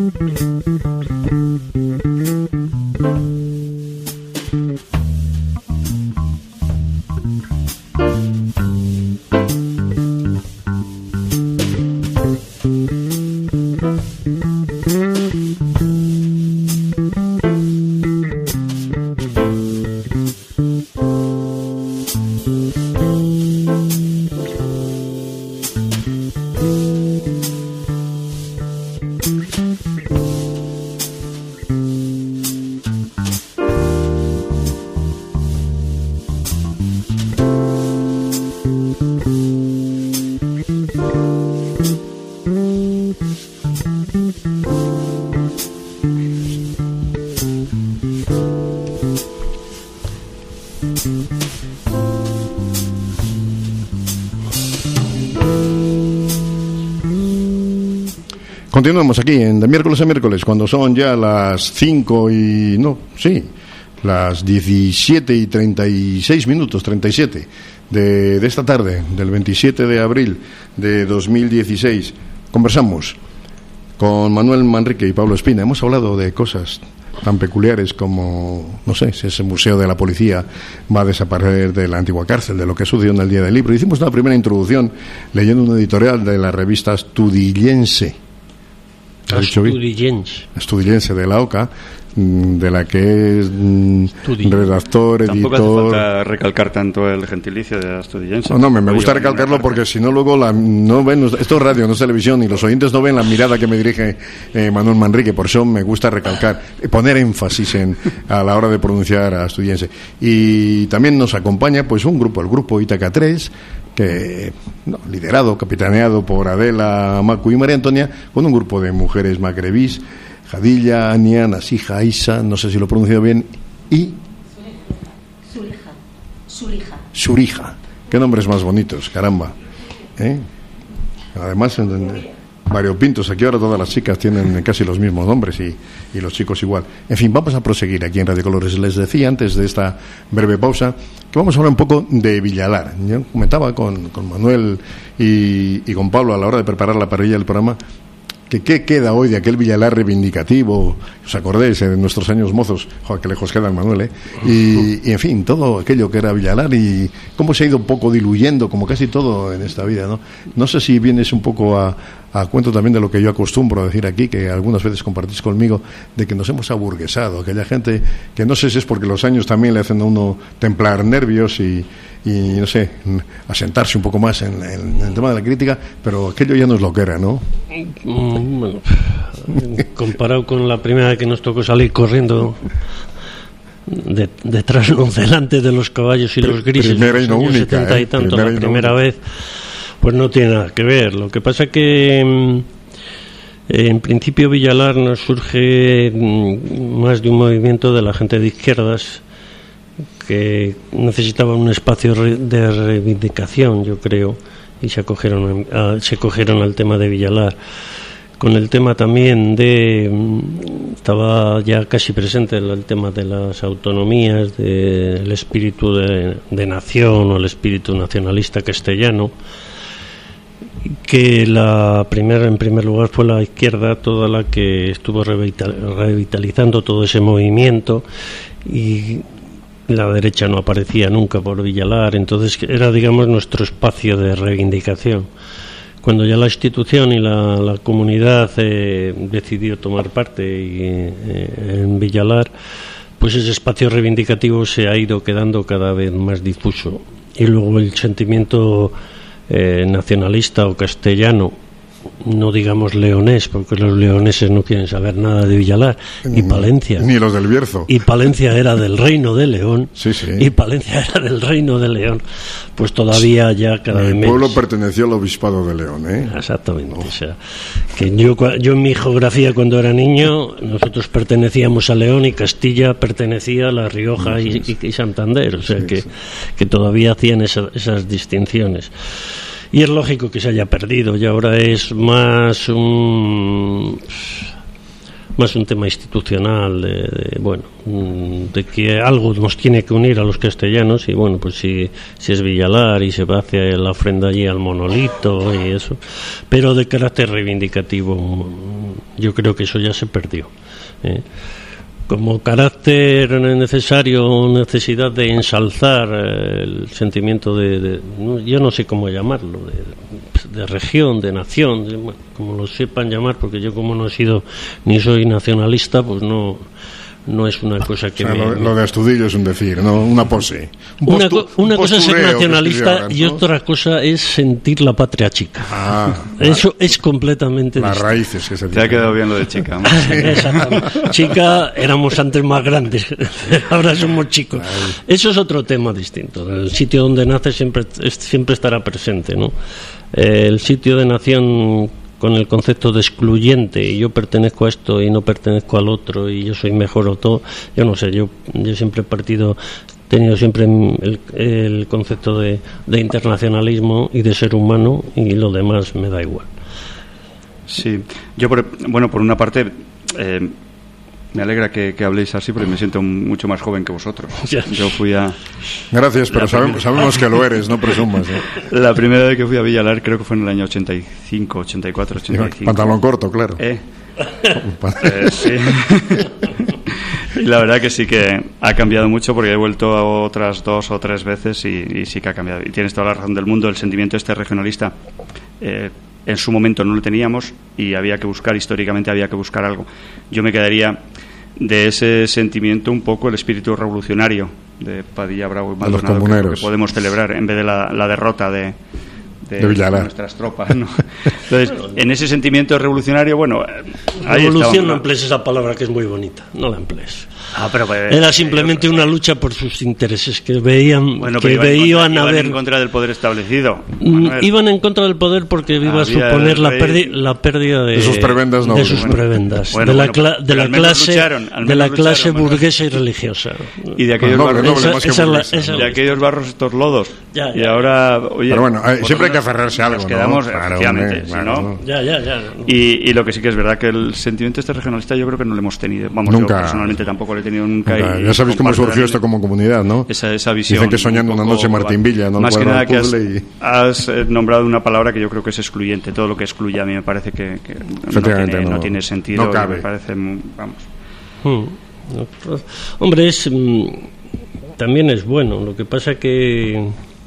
Continuamos aquí en de miércoles a miércoles, cuando son ya las cinco y... no, sí, las diecisiete y treinta y seis minutos, treinta y siete de, de esta tarde, del veintisiete de abril de dos mil dieciséis. Conversamos con Manuel Manrique y Pablo Espina. Hemos hablado de cosas tan peculiares como, no sé, si ese museo de la policía va a desaparecer de la antigua cárcel, de lo que sucedió en el Día del Libro. Hicimos una primera introducción leyendo un editorial de la revista Astudillense. Astudillense. Astudillense de la OCA, de la que es mm, redactor, Tampoco editor. hace falta recalcar tanto el gentilicio de Astudillense. No, no, me, me gusta recalcarlo porque si no luego la, no ven, esto es radio, no es televisión, y los oyentes no ven la mirada que me dirige eh, Manuel Manrique. Por eso me gusta recalcar, poner énfasis en a la hora de pronunciar a Astudillense. Y también nos acompaña pues un grupo, el grupo Ítaca tres, que no, liderado, capitaneado por Adela Macu y María Antonia, con un grupo de mujeres magrebís, Jadilla, Ania, Nasija, Isa, no sé si lo he pronunciado bien, y Surija. Surija. Surija. Qué nombres más bonitos, caramba. ¿Eh? Además, en, en, variopintos. Aquí ahora todas las chicas tienen casi los mismos nombres y, y los chicos igual. En fin, vamos a proseguir aquí en Radio Colores. Les decía antes de esta breve pausa que vamos a hablar un poco de Villalar. Yo comentaba con, con Manuel y, y con Pablo a la hora de preparar la parrilla del programa que qué queda hoy de aquel Villalar reivindicativo. ¿Os acordéis de nuestros años mozos? Joder, que lejos queda el Manuel, ¿eh? Y, y en fin, todo aquello que era Villalar y cómo se ha ido un poco diluyendo, como casi todo en esta vida, ¿no? No sé si vienes un poco a, a cuento también de lo que yo acostumbro a decir aquí, que algunas veces compartís conmigo, de que nos hemos aburguesado, aquella gente que no sé si es porque los años también le hacen a uno templar nervios y, y no sé, asentarse un poco más en, en, en el tema de la crítica, pero aquello ya no es lo que era, ¿no? Bueno, comparado con la primera vez que nos tocó salir corriendo de, detrás, no delante de los caballos y los grises, primera y no los años única, setenta y ¿eh? tanto, Primera la y no primera única. vez, pues no tiene nada que ver. Lo que pasa que mm, en principio Villalar nos surge mm, más de un movimiento de la gente de izquierdas que necesitaba un espacio re- de reivindicación, yo creo, y se acogieron a, se cogieron al tema de Villalar, con el tema también de mm, estaba ya casi presente el, el tema de las autonomías, del espíritu de, de nación o el espíritu nacionalista castellano, que la primera en primer lugar fue la izquierda toda la que estuvo revital, revitalizando todo ese movimiento, y la derecha no aparecía nunca por Villalar. Entonces era, digamos, nuestro espacio de reivindicación. Cuando ya la institución y la, la comunidad eh, decidió tomar parte y, eh, en Villalar, pues ese espacio reivindicativo se ha ido quedando cada vez más difuso. Y luego el sentimiento eh, nacionalista o castellano, no digamos leonés, porque los leoneses no quieren saber nada de Villalar, y Palencia. Ni los del Bierzo. Y Palencia era del Reino de León. Sí, sí. Y Palencia era del Reino de León. Pues todavía ya cada vez El menos. pueblo perteneció al obispado de León, ¿eh? Exactamente. O sea, que yo, cua- yo en mi geografía cuando era niño, nosotros pertenecíamos a León y Castilla pertenecía a La Rioja y, y- y Santander. O sea, Sí, que, sí. que todavía hacían esa- esas distinciones. Y es lógico que se haya perdido, y ahora es más un, más un tema institucional, de, de, bueno, de que algo nos tiene que unir a los castellanos, y bueno, pues si, si es Villalar y se va hacia la ofrenda allí al monolito y eso, pero de carácter reivindicativo, yo creo que eso ya se perdió. ¿eh? Como carácter necesario o necesidad de ensalzar eh, el sentimiento de, de, yo no sé cómo llamarlo, de, de región, de nación, de, bueno, como lo sepan llamar, porque yo como no he sido ni soy nacionalista, pues no no es una cosa que o sea, me, lo, lo de Astudillo es un decir, no una pose. Un una, postu, una un cosa es ser nacionalista ahora, ¿no? y otra cosa es sentir la patria chica. Ah, eso es completamente las distinto. raíces que se Te ha quedado bien lo de chica. Exactamente. Chica, éramos antes más grandes, ahora somos chicos. Eso es otro tema distinto. El sitio donde nace siempre siempre estará presente, ¿no? El sitio de nación con el concepto de excluyente, y yo pertenezco a esto y no pertenezco al otro, y yo soy mejor o todo, yo no sé, yo, yo siempre he partido, he tenido siempre el, el concepto de, de internacionalismo y de ser humano, y lo demás me da igual. Sí, yo por, bueno, por una parte eh, me alegra que, que habléis así, porque me siento mucho más joven que vosotros. Yo fui a... Gracias, pero sabemos, sabemos que lo eres, no presumas. ¿eh? La primera vez que fui a Villalar creo que fue en el año ochenta y cinco, ochenta y cuatro, ochenta y cinco. Pantalón corto, claro. ¿Eh? eh, sí. Y la verdad que sí que ha cambiado mucho, porque he vuelto otras dos o tres veces y, y sí que ha cambiado. Y tienes toda la razón del mundo, el sentimiento este regionalista... Eh, en su momento no lo teníamos y había que buscar, históricamente había que buscar algo. Yo me quedaría de ese sentimiento un poco el espíritu revolucionario de Padilla, Bravo y Maldonado, que, que podemos celebrar en vez de la, la derrota de, de, de, de nuestras tropas, ¿no? Entonces, en ese sentimiento revolucionario, bueno, ahí revolución, no emplees esa palabra que es muy bonita, no la emplees. Ah, pero, pues, era simplemente una lucha por sus intereses, que veían, bueno, que iban veían contra, a ver, iban en contra del poder establecido. Manuel. Iban en contra del poder porque iba a suponer la, perdi, la pérdida de, de sus prebendas, no, de sus bueno, prebendas, bueno, de la, bueno, cla, de la clase, lucharon, de la clase lucharon, burguesa y religiosa. Y de aquellos no, barros, no, esa, esa la, esa de aquellos barros estos lodos. Ya, ya. Y ahora, oye, pero bueno, hay, siempre hay que aferrarse a algo, nos quedamos, ¿no? Claro, efectivamente, hombre, si claro, no. no. Ya, ya, ya. Y, y lo que sí que es verdad que el sentimiento este regionalista yo creo que no lo hemos tenido. Vamos, nunca, yo personalmente tampoco lo he tenido nunca. nunca. Y, ya sabéis cómo surgió esto como comunidad, ¿no? Esa, esa visión. Dicen que soñando un una noche Martín Villa, ¿no? Más que nada que has, y... has nombrado una palabra que yo creo que es excluyente. Todo lo que excluye a mí me parece que, que no, tiene, no. no tiene sentido. No cabe. Me parece, vamos. Hmm. Hombre, es también es bueno. Lo que pasa que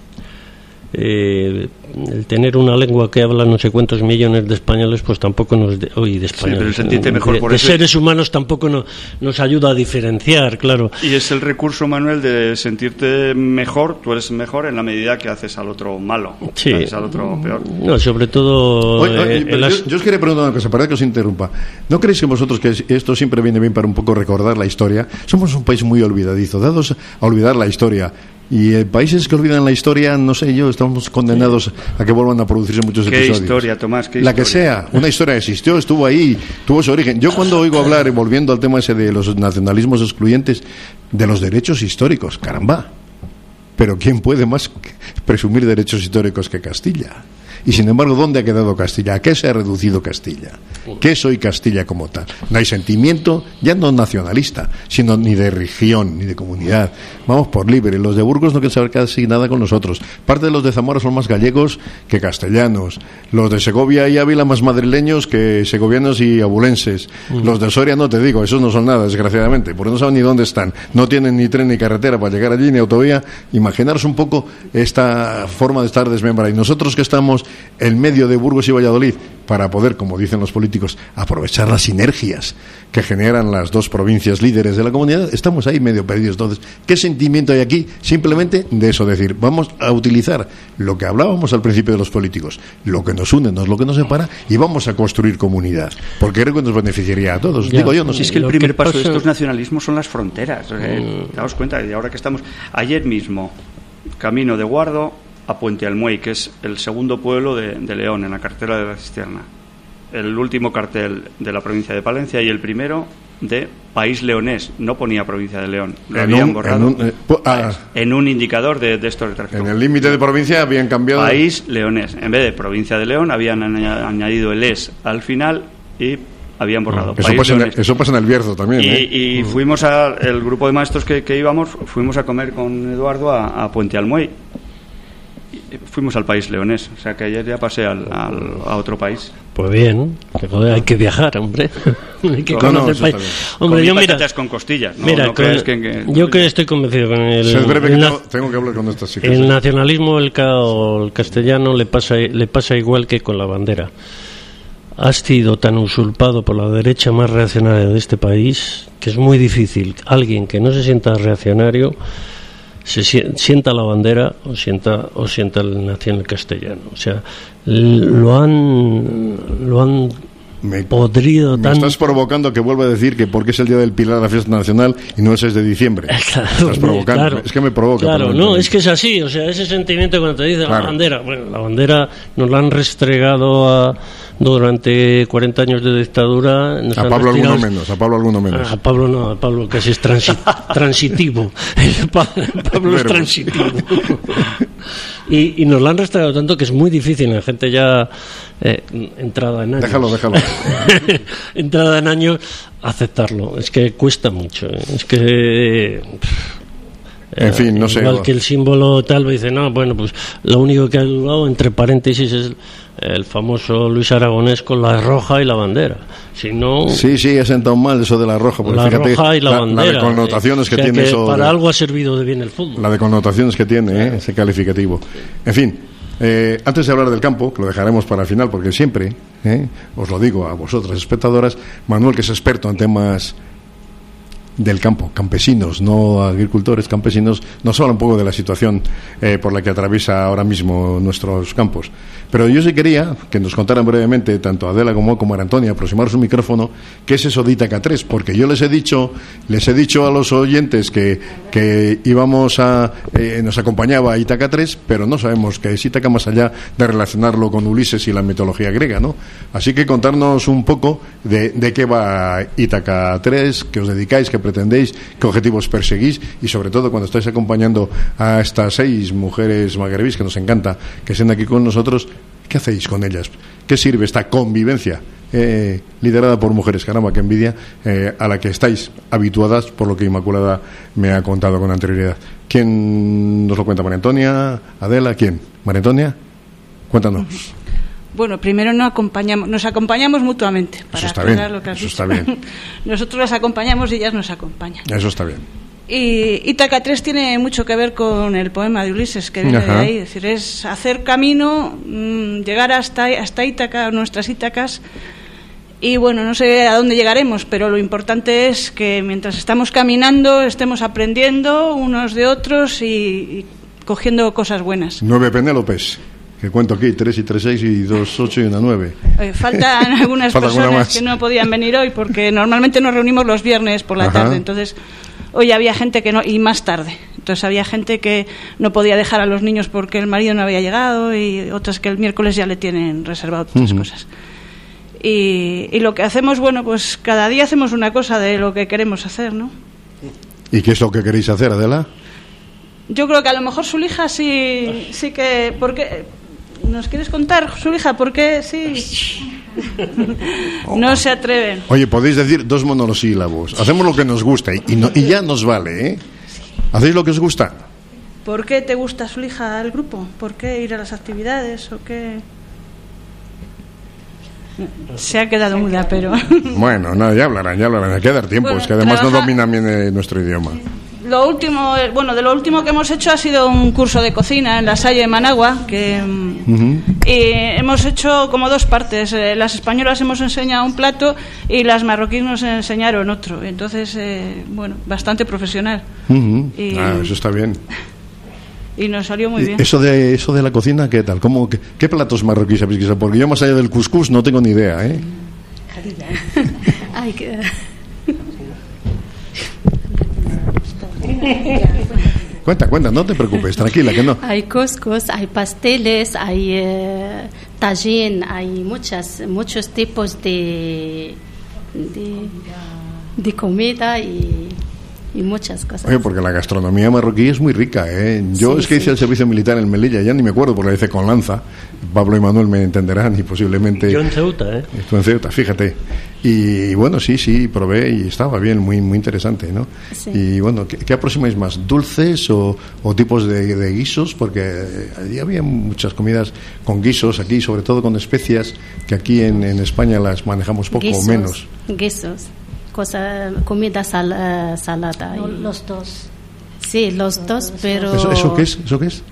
eh, el tener una lengua que habla no sé cuántos millones de españoles, pues tampoco nos de, oye, de españoles, sí, pero el sentirte mejor de, por de eso seres humanos tampoco no, nos ayuda a diferenciar, claro. Y es el recurso, Manuel, de sentirte mejor, tú eres mejor en la medida que haces al otro malo, sí. haces al otro peor. No, sobre todo oye, oye, eh, las... yo, yo os quería preguntar una cosa, para que os interrumpa. ¿No creéis que vosotros, que esto siempre viene bien para un poco recordar la historia? Somos un país muy olvidadizo, dados a olvidar la historia. Y eh, países que olvidan la historia, no sé yo, estamos condenados a que vuelvan a producirse muchos ¿Qué episodios. ¿Qué historia, Tomás? ¿Qué la historia? que sea, una historia existió, estuvo ahí, tuvo su origen. Yo cuando oigo hablar, volviendo al tema ese de los nacionalismos excluyentes, de los derechos históricos, caramba. Pero ¿quién puede más presumir derechos históricos que Castilla? Y sin embargo, ¿dónde ha quedado Castilla? ¿A qué se ha reducido Castilla? ¿Qué soy Castilla como tal? No hay sentimiento, ya no nacionalista, sino ni de región, ni de comunidad. Vamos por libre. Los de Burgos no quieren saber casi nada con nosotros. Parte de los de Zamora son más gallegos que castellanos. Los de Segovia y Ávila más madrileños que segovianos y abulenses. Mm. Los de Soria no te digo, esos no son nada, desgraciadamente, porque no saben ni dónde están. No tienen ni tren ni carretera para llegar allí, ni autovía. Imaginaros un poco esta forma de estar desmembrada. Y nosotros que estamos en medio de Burgos y Valladolid, para poder, como dicen los políticos, aprovechar las sinergias que generan las dos provincias líderes de la comunidad, estamos ahí medio perdidos. Entonces, ¿qué sentimiento hay aquí? Simplemente de eso, decir, vamos a utilizar lo que hablábamos al principio de los políticos, lo que nos une, no es lo que nos separa, y vamos a construir comunidad, porque creo que nos beneficiaría a todos. Ya, Digo yo, no sé. Es que el primer que paso pasa... de estos nacionalismos son las fronteras. Eh, mm. Daos cuenta, y ahora que estamos... Ayer mismo, camino de Guardo a Puente Almuey, que es el segundo pueblo de, de León, en la carretera de la Cisterna. El último cartel de la provincia de Palencia y el primero de País Leonés. No ponía provincia de León, lo en habían un, borrado. En un, eh, ah, en un indicador de, de esto de tráfico. En el límite de provincia habían cambiado. País Leonés. En vez de provincia de León, habían añadido el es al final y habían borrado. Eso País pasa, en el, Leones. eso pasa en el Bierzo también, Y, ¿eh? y fuimos a, el grupo de maestros que, que íbamos, fuimos a comer con Eduardo a, a Puente Almuey. Y fuimos al país leonés, o sea que ayer ya pasé al, al, a otro país. Pues bien, que, joder, hay que viajar, hombre. Hay que No, conocer no, el eso país. está bien. Hombre, Con yo mira, patatas con costillas, ¿no? mira no con- crees que, que- yo que estoy convencido con el, Sed breve, que el, tengo, tengo que hablar con estas chicas. el nacionalismo, el, ca- o el castellano le pasa le pasa igual que con la bandera. Has sido tan usurpado por la derecha más reaccionaria de este país que es muy difícil alguien que no se sienta reaccionario se si- sienta la bandera o sienta o sienta el nacional castellano. O sea, l- lo han lo han Me, podrido me tan estás provocando que vuelva a decir que porque es el Día del Pilar la fiesta nacional y no es el de diciembre. Claro, estás provocando. claro. Es que me provoca. Claro, por no, dentro. es que es así, o sea, ese sentimiento cuando te dice Claro. la bandera, bueno, la bandera nos la han restregado a, durante cuarenta años de dictadura. Nos A han Pablo retirado- alguno menos, a Pablo alguno menos. A Pablo no, a Pablo casi es transi- transitivo. El pa- Pablo es Verbo. transitivo. Y, y nos la han restregado tanto que es muy difícil, la gente ya eh, entrada en años. Déjalo, déjalo. entrada en años, aceptarlo. Es que cuesta mucho. ¿eh? Es que. En fin, no sé. Igual que el símbolo tal, dice, no, bueno, pues lo único que ha dudado, entre paréntesis, es el famoso Luis Aragonés con la roja y la bandera. Si no. Sí, sí, he sentado mal eso de la roja. Porque La fíjate, roja y la, la, bandera. la de connotaciones que O sea tiene que eso. Para de- algo ha servido de bien el fútbol. La de connotaciones que tiene, ¿eh? Ese calificativo. En fin, eh, antes de hablar del campo, que lo dejaremos para el final, porque siempre, ¿eh? os lo digo a vosotras, espectadoras, Manuel, que es experto en temas del campo, campesinos, no agricultores, campesinos, nos habla un poco de la situación eh, por la que atraviesa ahora mismo nuestros campos. Pero yo sí quería que nos contaran brevemente, tanto Adela como, como Antonia, aproximaros un micrófono, qué es eso de Ítaca tres, porque yo les he dicho, les he dicho a los oyentes que, que íbamos a, eh, nos acompañaba a Ítaca tres, pero no sabemos qué es Ítaca más allá de relacionarlo con Ulises y la mitología griega, ¿no? Así que contarnos un poco de, de qué va Ítaca tres, qué os dedicáis, qué pretendéis, qué objetivos perseguís y sobre todo cuando estáis acompañando a estas seis mujeres magrebís que nos encanta que estén aquí con nosotros, ¿qué hacéis con ellas? ¿Qué sirve esta convivencia eh, liderada por mujeres, caramba, qué envidia, eh, a la que estáis habituadas por lo que Inmaculada me ha contado con anterioridad? ¿Quién nos lo cuenta? ¿María Antonia? ¿Adela? ¿Quién? ¿María Antonia? Cuéntanos. Bueno, primero no acompañamos, nos acompañamos mutuamente. Para Eso está aclarar bien, lo que has eso dicho. está bien. Nosotros las acompañamos y ellas nos acompañan. Eso está bien. Y Ítaca tres tiene mucho que ver con el poema de Ulises, que viene Ajá. de ahí. Es decir, es hacer camino, mmm, llegar hasta, hasta Ítaca, nuestras Ítacas. Y bueno, no sé a dónde llegaremos, pero lo importante es que mientras estamos caminando estemos aprendiendo unos de otros y, y cogiendo cosas buenas. Nueve Penélopes, que cuento aquí, tres y tres, seis y dos, ocho y una nueve. Eh, faltan algunas Falta alguna personas más. que no podían venir hoy porque normalmente nos reunimos los viernes por la Ajá. tarde, entonces hoy había gente que no, y más tarde, entonces había gente que no podía dejar a los niños porque el marido no había llegado y otras que el miércoles ya le tienen reservado otras Ujú. cosas. Y, y lo que hacemos, bueno, pues cada día hacemos una cosa de lo que queremos hacer, ¿no? ¿Y qué es lo que queréis hacer, Adela? Yo creo que a lo mejor su hija sí, sí que... ¿por qué? ¿Nos quieres contar, su hija, por qué sí? No se atreven. Oye, podéis decir dos monosílabos. Hacemos lo que nos gusta y, y, no- y ya nos vale, ¿eh? ¿Hacéis lo que os gusta? ¿Por qué te gusta su hija al grupo? ¿Por qué ir a las actividades? ¿O qué? Se ha quedado muda, pero... Bueno, no, ya hablarán, ya hablarán. Hay que dar tiempo, Bueno, es que además no trabaja- dominan bien eh, nuestro idioma. Lo último, eh, bueno, de lo último que hemos hecho ha sido un curso de cocina en la Salle de Managua, que mm, Ujú. y hemos hecho como dos partes. Eh, las españolas hemos enseñado un plato y las marroquíes nos enseñaron otro. Entonces, eh, bueno, bastante profesional. Ujú. Y- Ah, eso está bien. Y nos salió muy bien. Eso de eso de la cocina, ¿qué tal? ¿Cómo, qué, qué platos marroquíes habéis que Porque yo más allá del cuscús no tengo ni idea, ¿eh? Ay, que... Cuenta, cuenta, no te preocupes, tranquila, que no. Hay couscous, hay pasteles, hay eh, tajín, hay muchas, muchos tipos de, de, de comida y y muchas cosas. Oye, porque la gastronomía marroquí es muy rica, ¿eh? Yo Sí, es que sí. hice el servicio militar en Melilla, ya ni me acuerdo porque la hice con lanza. Pablo y Manuel me entenderán y posiblemente... Yo en Ceuta, ¿eh? Estuve en Ceuta, fíjate. Y bueno, sí, sí, probé y estaba bien, muy muy interesante, ¿no? Sí. Y bueno, ¿qué, qué aproximáis más? ¿Dulces o, o tipos de, de guisos? Porque eh, allí había muchas comidas con guisos, aquí sobre todo con especias, que aquí en, en España las manejamos poco Guisos, o menos. Guisos, cosa, comida sal, uh, salada. No, y- los dos. Sí, los dos, pero... ¿Eso, ¿Eso qué es? ¿Eso qué es?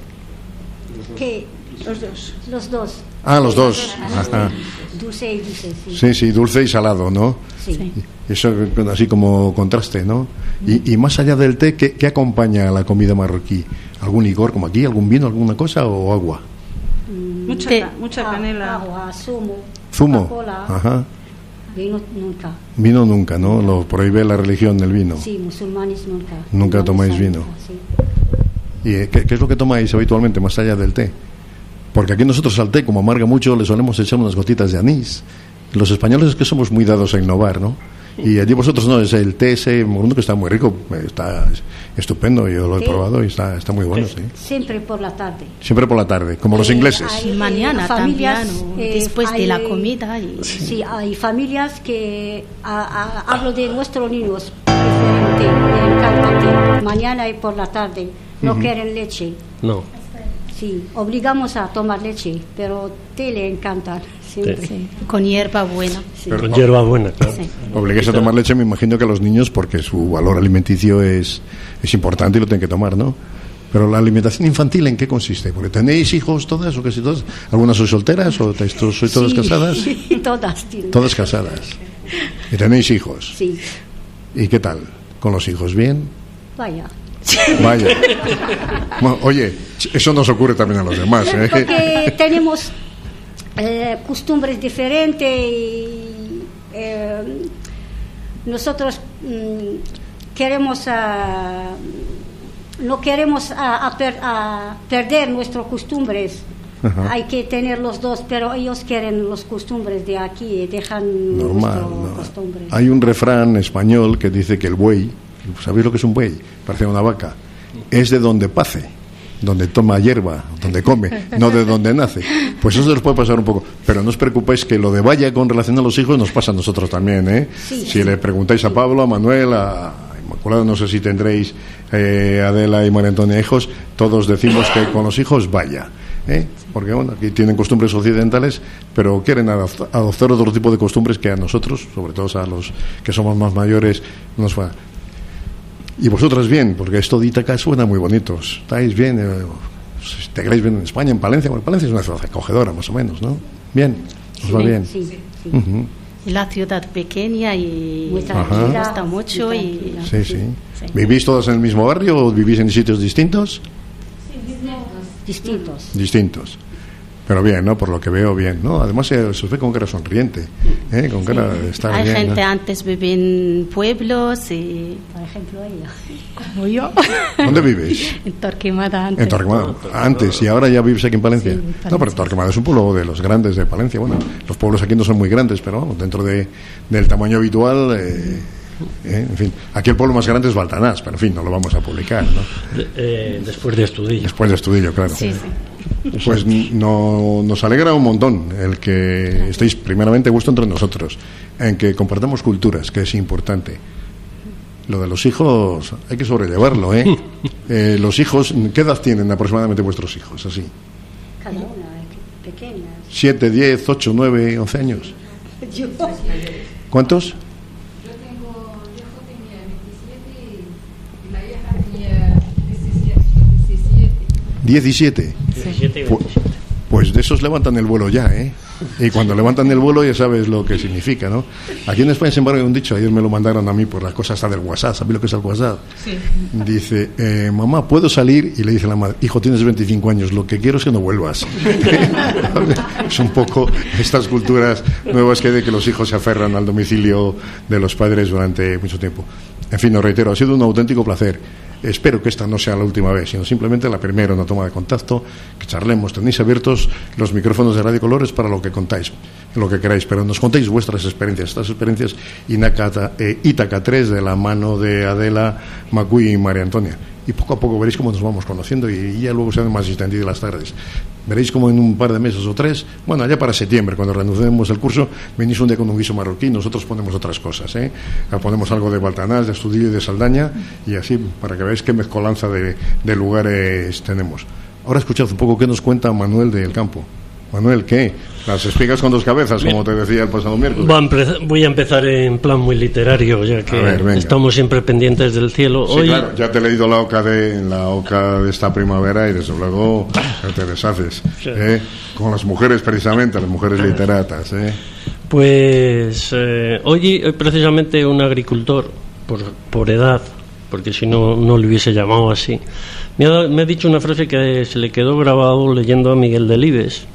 ¿Qué? Los dos. Los dos. Ah, los dos. Ajá. Dulce y dulce, sí. Sí, sí, dulce y salado, ¿no? Sí. Sí. Eso así como contraste, ¿no? Y, y más allá del té, ¿qué, qué acompaña a la comida marroquí? ¿Algún licor como aquí? ¿Algún vino, alguna cosa o agua? Mucha, Té. ca- mucha Ah, canela. Agua, zumo. ¿Zumo? Coca-Cola. Ajá. Vino nunca. Vino nunca, ¿no? Lo prohíbe la religión del vino. Sí, musulmanes nunca. Nunca tomáis Musulmanes vino. nunca, sí. ¿Y eh, qué, qué es lo que tomáis habitualmente más allá del té? Porque aquí nosotros al té, como amarga mucho, le solemos echar unas gotitas de anís. Los españoles es que somos muy dados a innovar, ¿no? Y allí vosotros no, es el té ese mundo que está muy rico, está estupendo, yo lo he Sí. probado y está, está muy bueno, sí. Siempre por la tarde. Siempre por la tarde, como los Eh, ingleses. hay, Y mañana eh, familias, también, o eh, después de hay- la comida. Y... Sí, hay familias que a- a- hablo de nuestros niños, prefieren té, le encanta té, mañana y por la tarde, no quieren leche. No. Sí, obligamos a tomar leche, pero té le encanta siempre. Sí, con hierba buena. Sí. Con hierba buena, claro. Sí. Obliguéis a tomar leche, me imagino que a los niños, porque su valor alimenticio es, es importante y lo tienen que tomar, ¿no? Pero la alimentación infantil, ¿en qué consiste? Porque tenéis hijos todas o casi todas. ¿Algunas sois solteras o estáis todos- sois todas Sí, casadas? todas tienen. Todas casadas. Y tenéis hijos. Sí, ¿Y qué tal? ¿Con los hijos bien? vaya. Vaya. Bueno, oye, eso nos ocurre también a los demás, ¿eh? Porque tenemos eh, costumbres diferentes y eh, nosotros mm, queremos ah, no queremos a, a per- a perder nuestras costumbres. Ajá. Hay que tener los dos, pero ellos quieren los costumbres de aquí y dejan Normal, nuestras ¿no? costumbres. Hay un refrán español que dice que el buey, ¿sabéis lo que es un buey? Parece una vaca. Es de donde pace, donde toma hierba, donde come, no de donde nace. Pues eso les puede pasar un poco. Pero no os preocupéis que lo de vaya con relación a los hijos nos pasa a nosotros también, ¿eh? Sí, si sí. le preguntáis a Pablo, a Manuel, a Inmaculada, no sé si tendréis eh, Adela y María Antonia hijos, todos decimos que con los hijos vaya. ¿Eh? Porque bueno, aquí tienen costumbres occidentales, pero quieren adop- adoptar otro tipo de costumbres que a nosotros, sobre todo a los que somos más mayores, nos va. Y vosotras bien, porque esto de Ítaca suena muy bonito. ¿Estáis bien? Eh, ¿Os integráis bien en España, en Palencia? Bueno, Palencia es una ciudad acogedora, más o menos, ¿no? Bien, os va Sí, bien. sí, sí. Ujú. Y la ciudad pequeña y Muy me tranquila, gusta mucho. muy Y... tranquila. Sí, sí. Sí. ¿Vivís todas en el mismo barrio o vivís en sitios distintos? Distintos. Distintos. Pero bien, ¿no? Por lo que veo, bien, ¿no? Además se, se os ve con cara sonriente, ¿eh? Con cara de estar Hay bien, gente ¿no? antes vivía en pueblos y Por ejemplo, ella. como yo. ¿Dónde vives? En Torquemada antes. En Torquemada. Antes, y ahora ya vives aquí en Palencia. Sí, en Palencia. No, pero Torquemada es un pueblo de los grandes de Palencia. Bueno, los pueblos aquí no son muy grandes, pero vamos, dentro de, del tamaño habitual, eh, eh, en fin. Aquí el pueblo más grande es Baltanás, pero en fin, no lo vamos a publicar, ¿no? De- eh, después de Estudillo. Después de Estudillo, claro. Sí, sí. Pues no, nos alegra un montón el que estéis primeramente a gusto entre nosotros, en que compartamos culturas, que es importante. Lo de los hijos hay que sobrellevarlo, ¿eh? Eh, los hijos, ¿qué edad tienen aproximadamente vuestros hijos? Así, Cada una, eh, pequeñas. siete, diez, ocho, nueve, once años. Yo, ¿Cuántos? Yo tengo, mi hijo tenía veintisiete y la hija tenía diecisiete. diecisiete. diecisiete y Pu- veintisiete. Pues de esos levantan el vuelo ya, ¿eh? Y cuando levantan el vuelo ya sabes lo que significa, ¿no? Aquí en España, sin embargo, hay un dicho, ayer me lo mandaron a mí por la cosa hasta del WhatsApp, ¿sabes lo que es el WhatsApp? Sí. Dice, eh, mamá, ¿puedo salir? Y le dice la madre, hijo, tienes veinticinco años, lo que quiero es que no vuelvas. Es un poco estas culturas nuevas que hay de que los hijos se aferran al domicilio de los padres durante mucho tiempo. En fin, os reitero, ha sido un auténtico placer. espero que esta no sea la última vez, sino simplemente la primera, una toma de contacto, que charlemos. Tenéis abiertos los micrófonos de Radio Colores para lo que contáis, lo que queráis, pero nos contéis vuestras experiencias, estas experiencias Inacata, eh, Ítaca tres, de la mano de Adela, Macuy y María Antonia. Y poco a poco veréis cómo nos vamos conociendo, y ya luego serán más extendidas las tardes. Veréis como en un par de meses o tres, bueno, allá para septiembre, cuando reanudemos el curso, venís un día con un guiso marroquí, nosotros ponemos otras cosas, ¿eh? Ponemos algo de Baltanás, de Estudillo y de Saldaña, y así, para que veáis qué mezcolanza de, de lugares tenemos. Ahora escuchad un poco qué nos cuenta Manuel del Campo. Manuel, ¿qué? Las espigas con dos cabezas, como te decía el pasado miércoles. Voy a empezar en plan muy literario, ya que ver, estamos siempre pendientes del cielo. Sí, Hoy... claro, ya te he leído la oca de, la oca de esta primavera y desde luego te deshaces, sí. ¿eh? Con las mujeres, precisamente, las mujeres literatas, ¿eh? Pues eh, hoy, hoy precisamente un agricultor, por, por edad, porque si no, no le hubiese llamado así, me ha, me ha dicho una frase que se le quedó grabado leyendo a Miguel Delibes.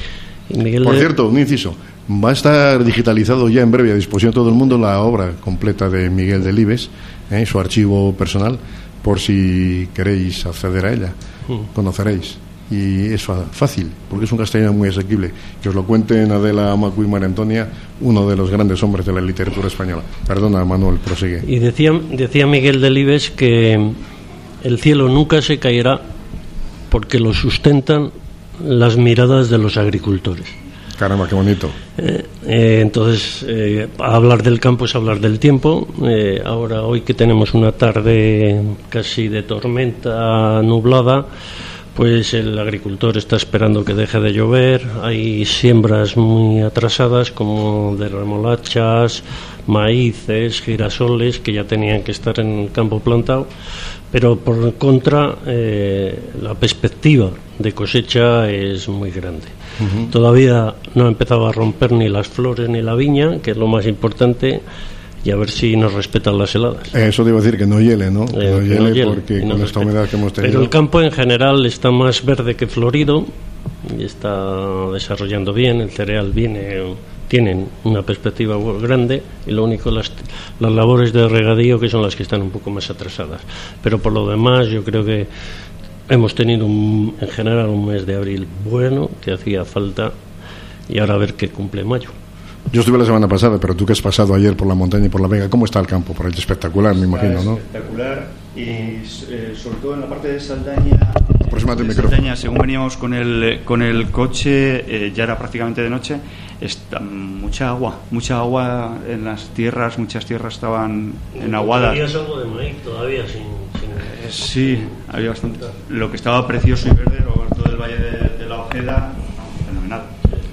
Miguel Por de... cierto, un inciso, va a estar digitalizado ya en breve a disposición de todo el mundo la obra completa de Miguel Delibes, ¿eh? Su archivo personal, por si queréis acceder a ella, mm. conoceréis. Y es fácil, porque es un castellano muy asequible. Que os lo cuenten Adela, Macuy y María Antonia, uno de los grandes hombres de la literatura española. Perdona, Manuel, prosigue. Y decía, decía Miguel Delibes que el cielo nunca se caerá porque lo sustentan las miradas de los agricultores. Caramba, qué bonito. Eh, eh, entonces, eh, hablar del campo es hablar del tiempo. Eh, ahora, hoy que tenemos una tarde casi de tormenta nublada, pues el agricultor está esperando que deje de llover. Hay siembras muy atrasadas, como de remolachas, maíces, girasoles, que ya tenían que estar en el campo plantado. Pero por contra, eh, la perspectiva de cosecha es muy grande. Uh-huh. Todavía no ha empezado a romper ni las flores ni la viña, que es lo más importante, y a ver si nos respetan las heladas. Eso te iba a decir, que no hiele, ¿no? Que eh, no que hiele, no hiele porque no con respeta. esta humedad que hemos tenido. Pero el campo en general está más verde que florido y está desarrollando bien. El cereal viene, tienen una perspectiva grande, y lo único, las, las labores de regadío, que son las que están un poco más atrasadas. Pero por lo demás, yo creo que hemos tenido un, en general un mes de abril bueno, que hacía falta, y ahora a ver qué cumple mayo. Yo estuve la semana pasada, pero tú que has pasado ayer por la montaña y por la Vega, ¿cómo está el campo? Por ahí espectacular, me imagino, ¿no? Espectacular, y eh, sobre todo en la parte de Saldaña. Aproximate el de micrófono. Saldaña, según veníamos con el con el coche, eh, ya era prácticamente de noche. Está mucha agua, mucha agua en las tierras, muchas tierras estaban enaguadas. ¿Había algo de maíz todavía sin, sin... Eh, sí, había bastante. Lo que estaba precioso y verde, todo el valle de, de la Ojeda, no, fenomenal.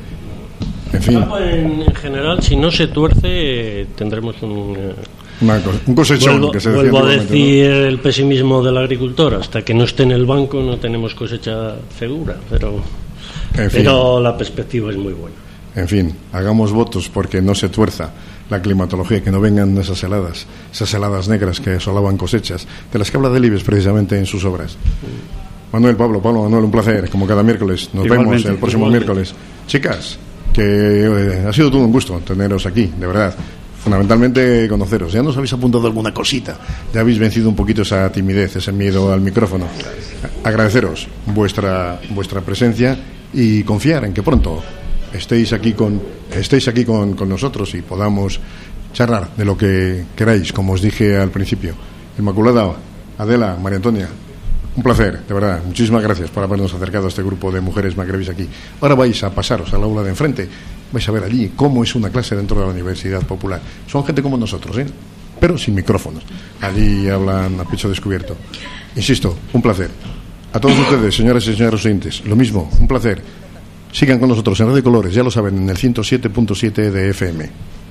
En fin. En, en general, si no se tuerce, tendremos un, Una cosa, un cosechón. Vuelvo, que se vuelvo a decir, ¿no? El pesimismo del agricultor. Hasta que no esté en el banco no tenemos cosecha segura, pero, en fin. pero la perspectiva es muy buena. En fin, hagamos votos porque no se tuerza la climatología, que no vengan esas heladas, esas heladas negras que asolaban cosechas, de las que habla Delibes precisamente en sus obras. Manuel, Pablo, Pablo, Manuel, un placer, como cada miércoles. Nos Igualmente, vemos el próximo igualmente. miércoles. Chicas, que eh, ha sido todo un gusto teneros aquí, de verdad. Fundamentalmente conoceros. Ya nos habéis apuntado alguna cosita, ya habéis vencido un poquito esa timidez, ese miedo al micrófono. Agradeceros vuestra vuestra presencia y confiar en que pronto estéis aquí con estéis aquí con, con nosotros y podamos charlar de lo que queráis, como os dije al principio. Inmaculada, Adela, María Antonia, un placer, de verdad. Muchísimas gracias por habernos acercado a este grupo de mujeres magrebis aquí. Ahora vais a pasaros al aula de enfrente, vais a ver allí cómo es una clase dentro de la Universidad Popular. Son gente como nosotros, ¿eh? Pero sin micrófonos. Allí hablan a pecho descubierto. Insisto, un placer. A todos ustedes, señoras y señores oyentes, lo mismo, un placer. Sigan con nosotros en Radio Colores, ya lo saben, en el ciento siete punto siete de F M.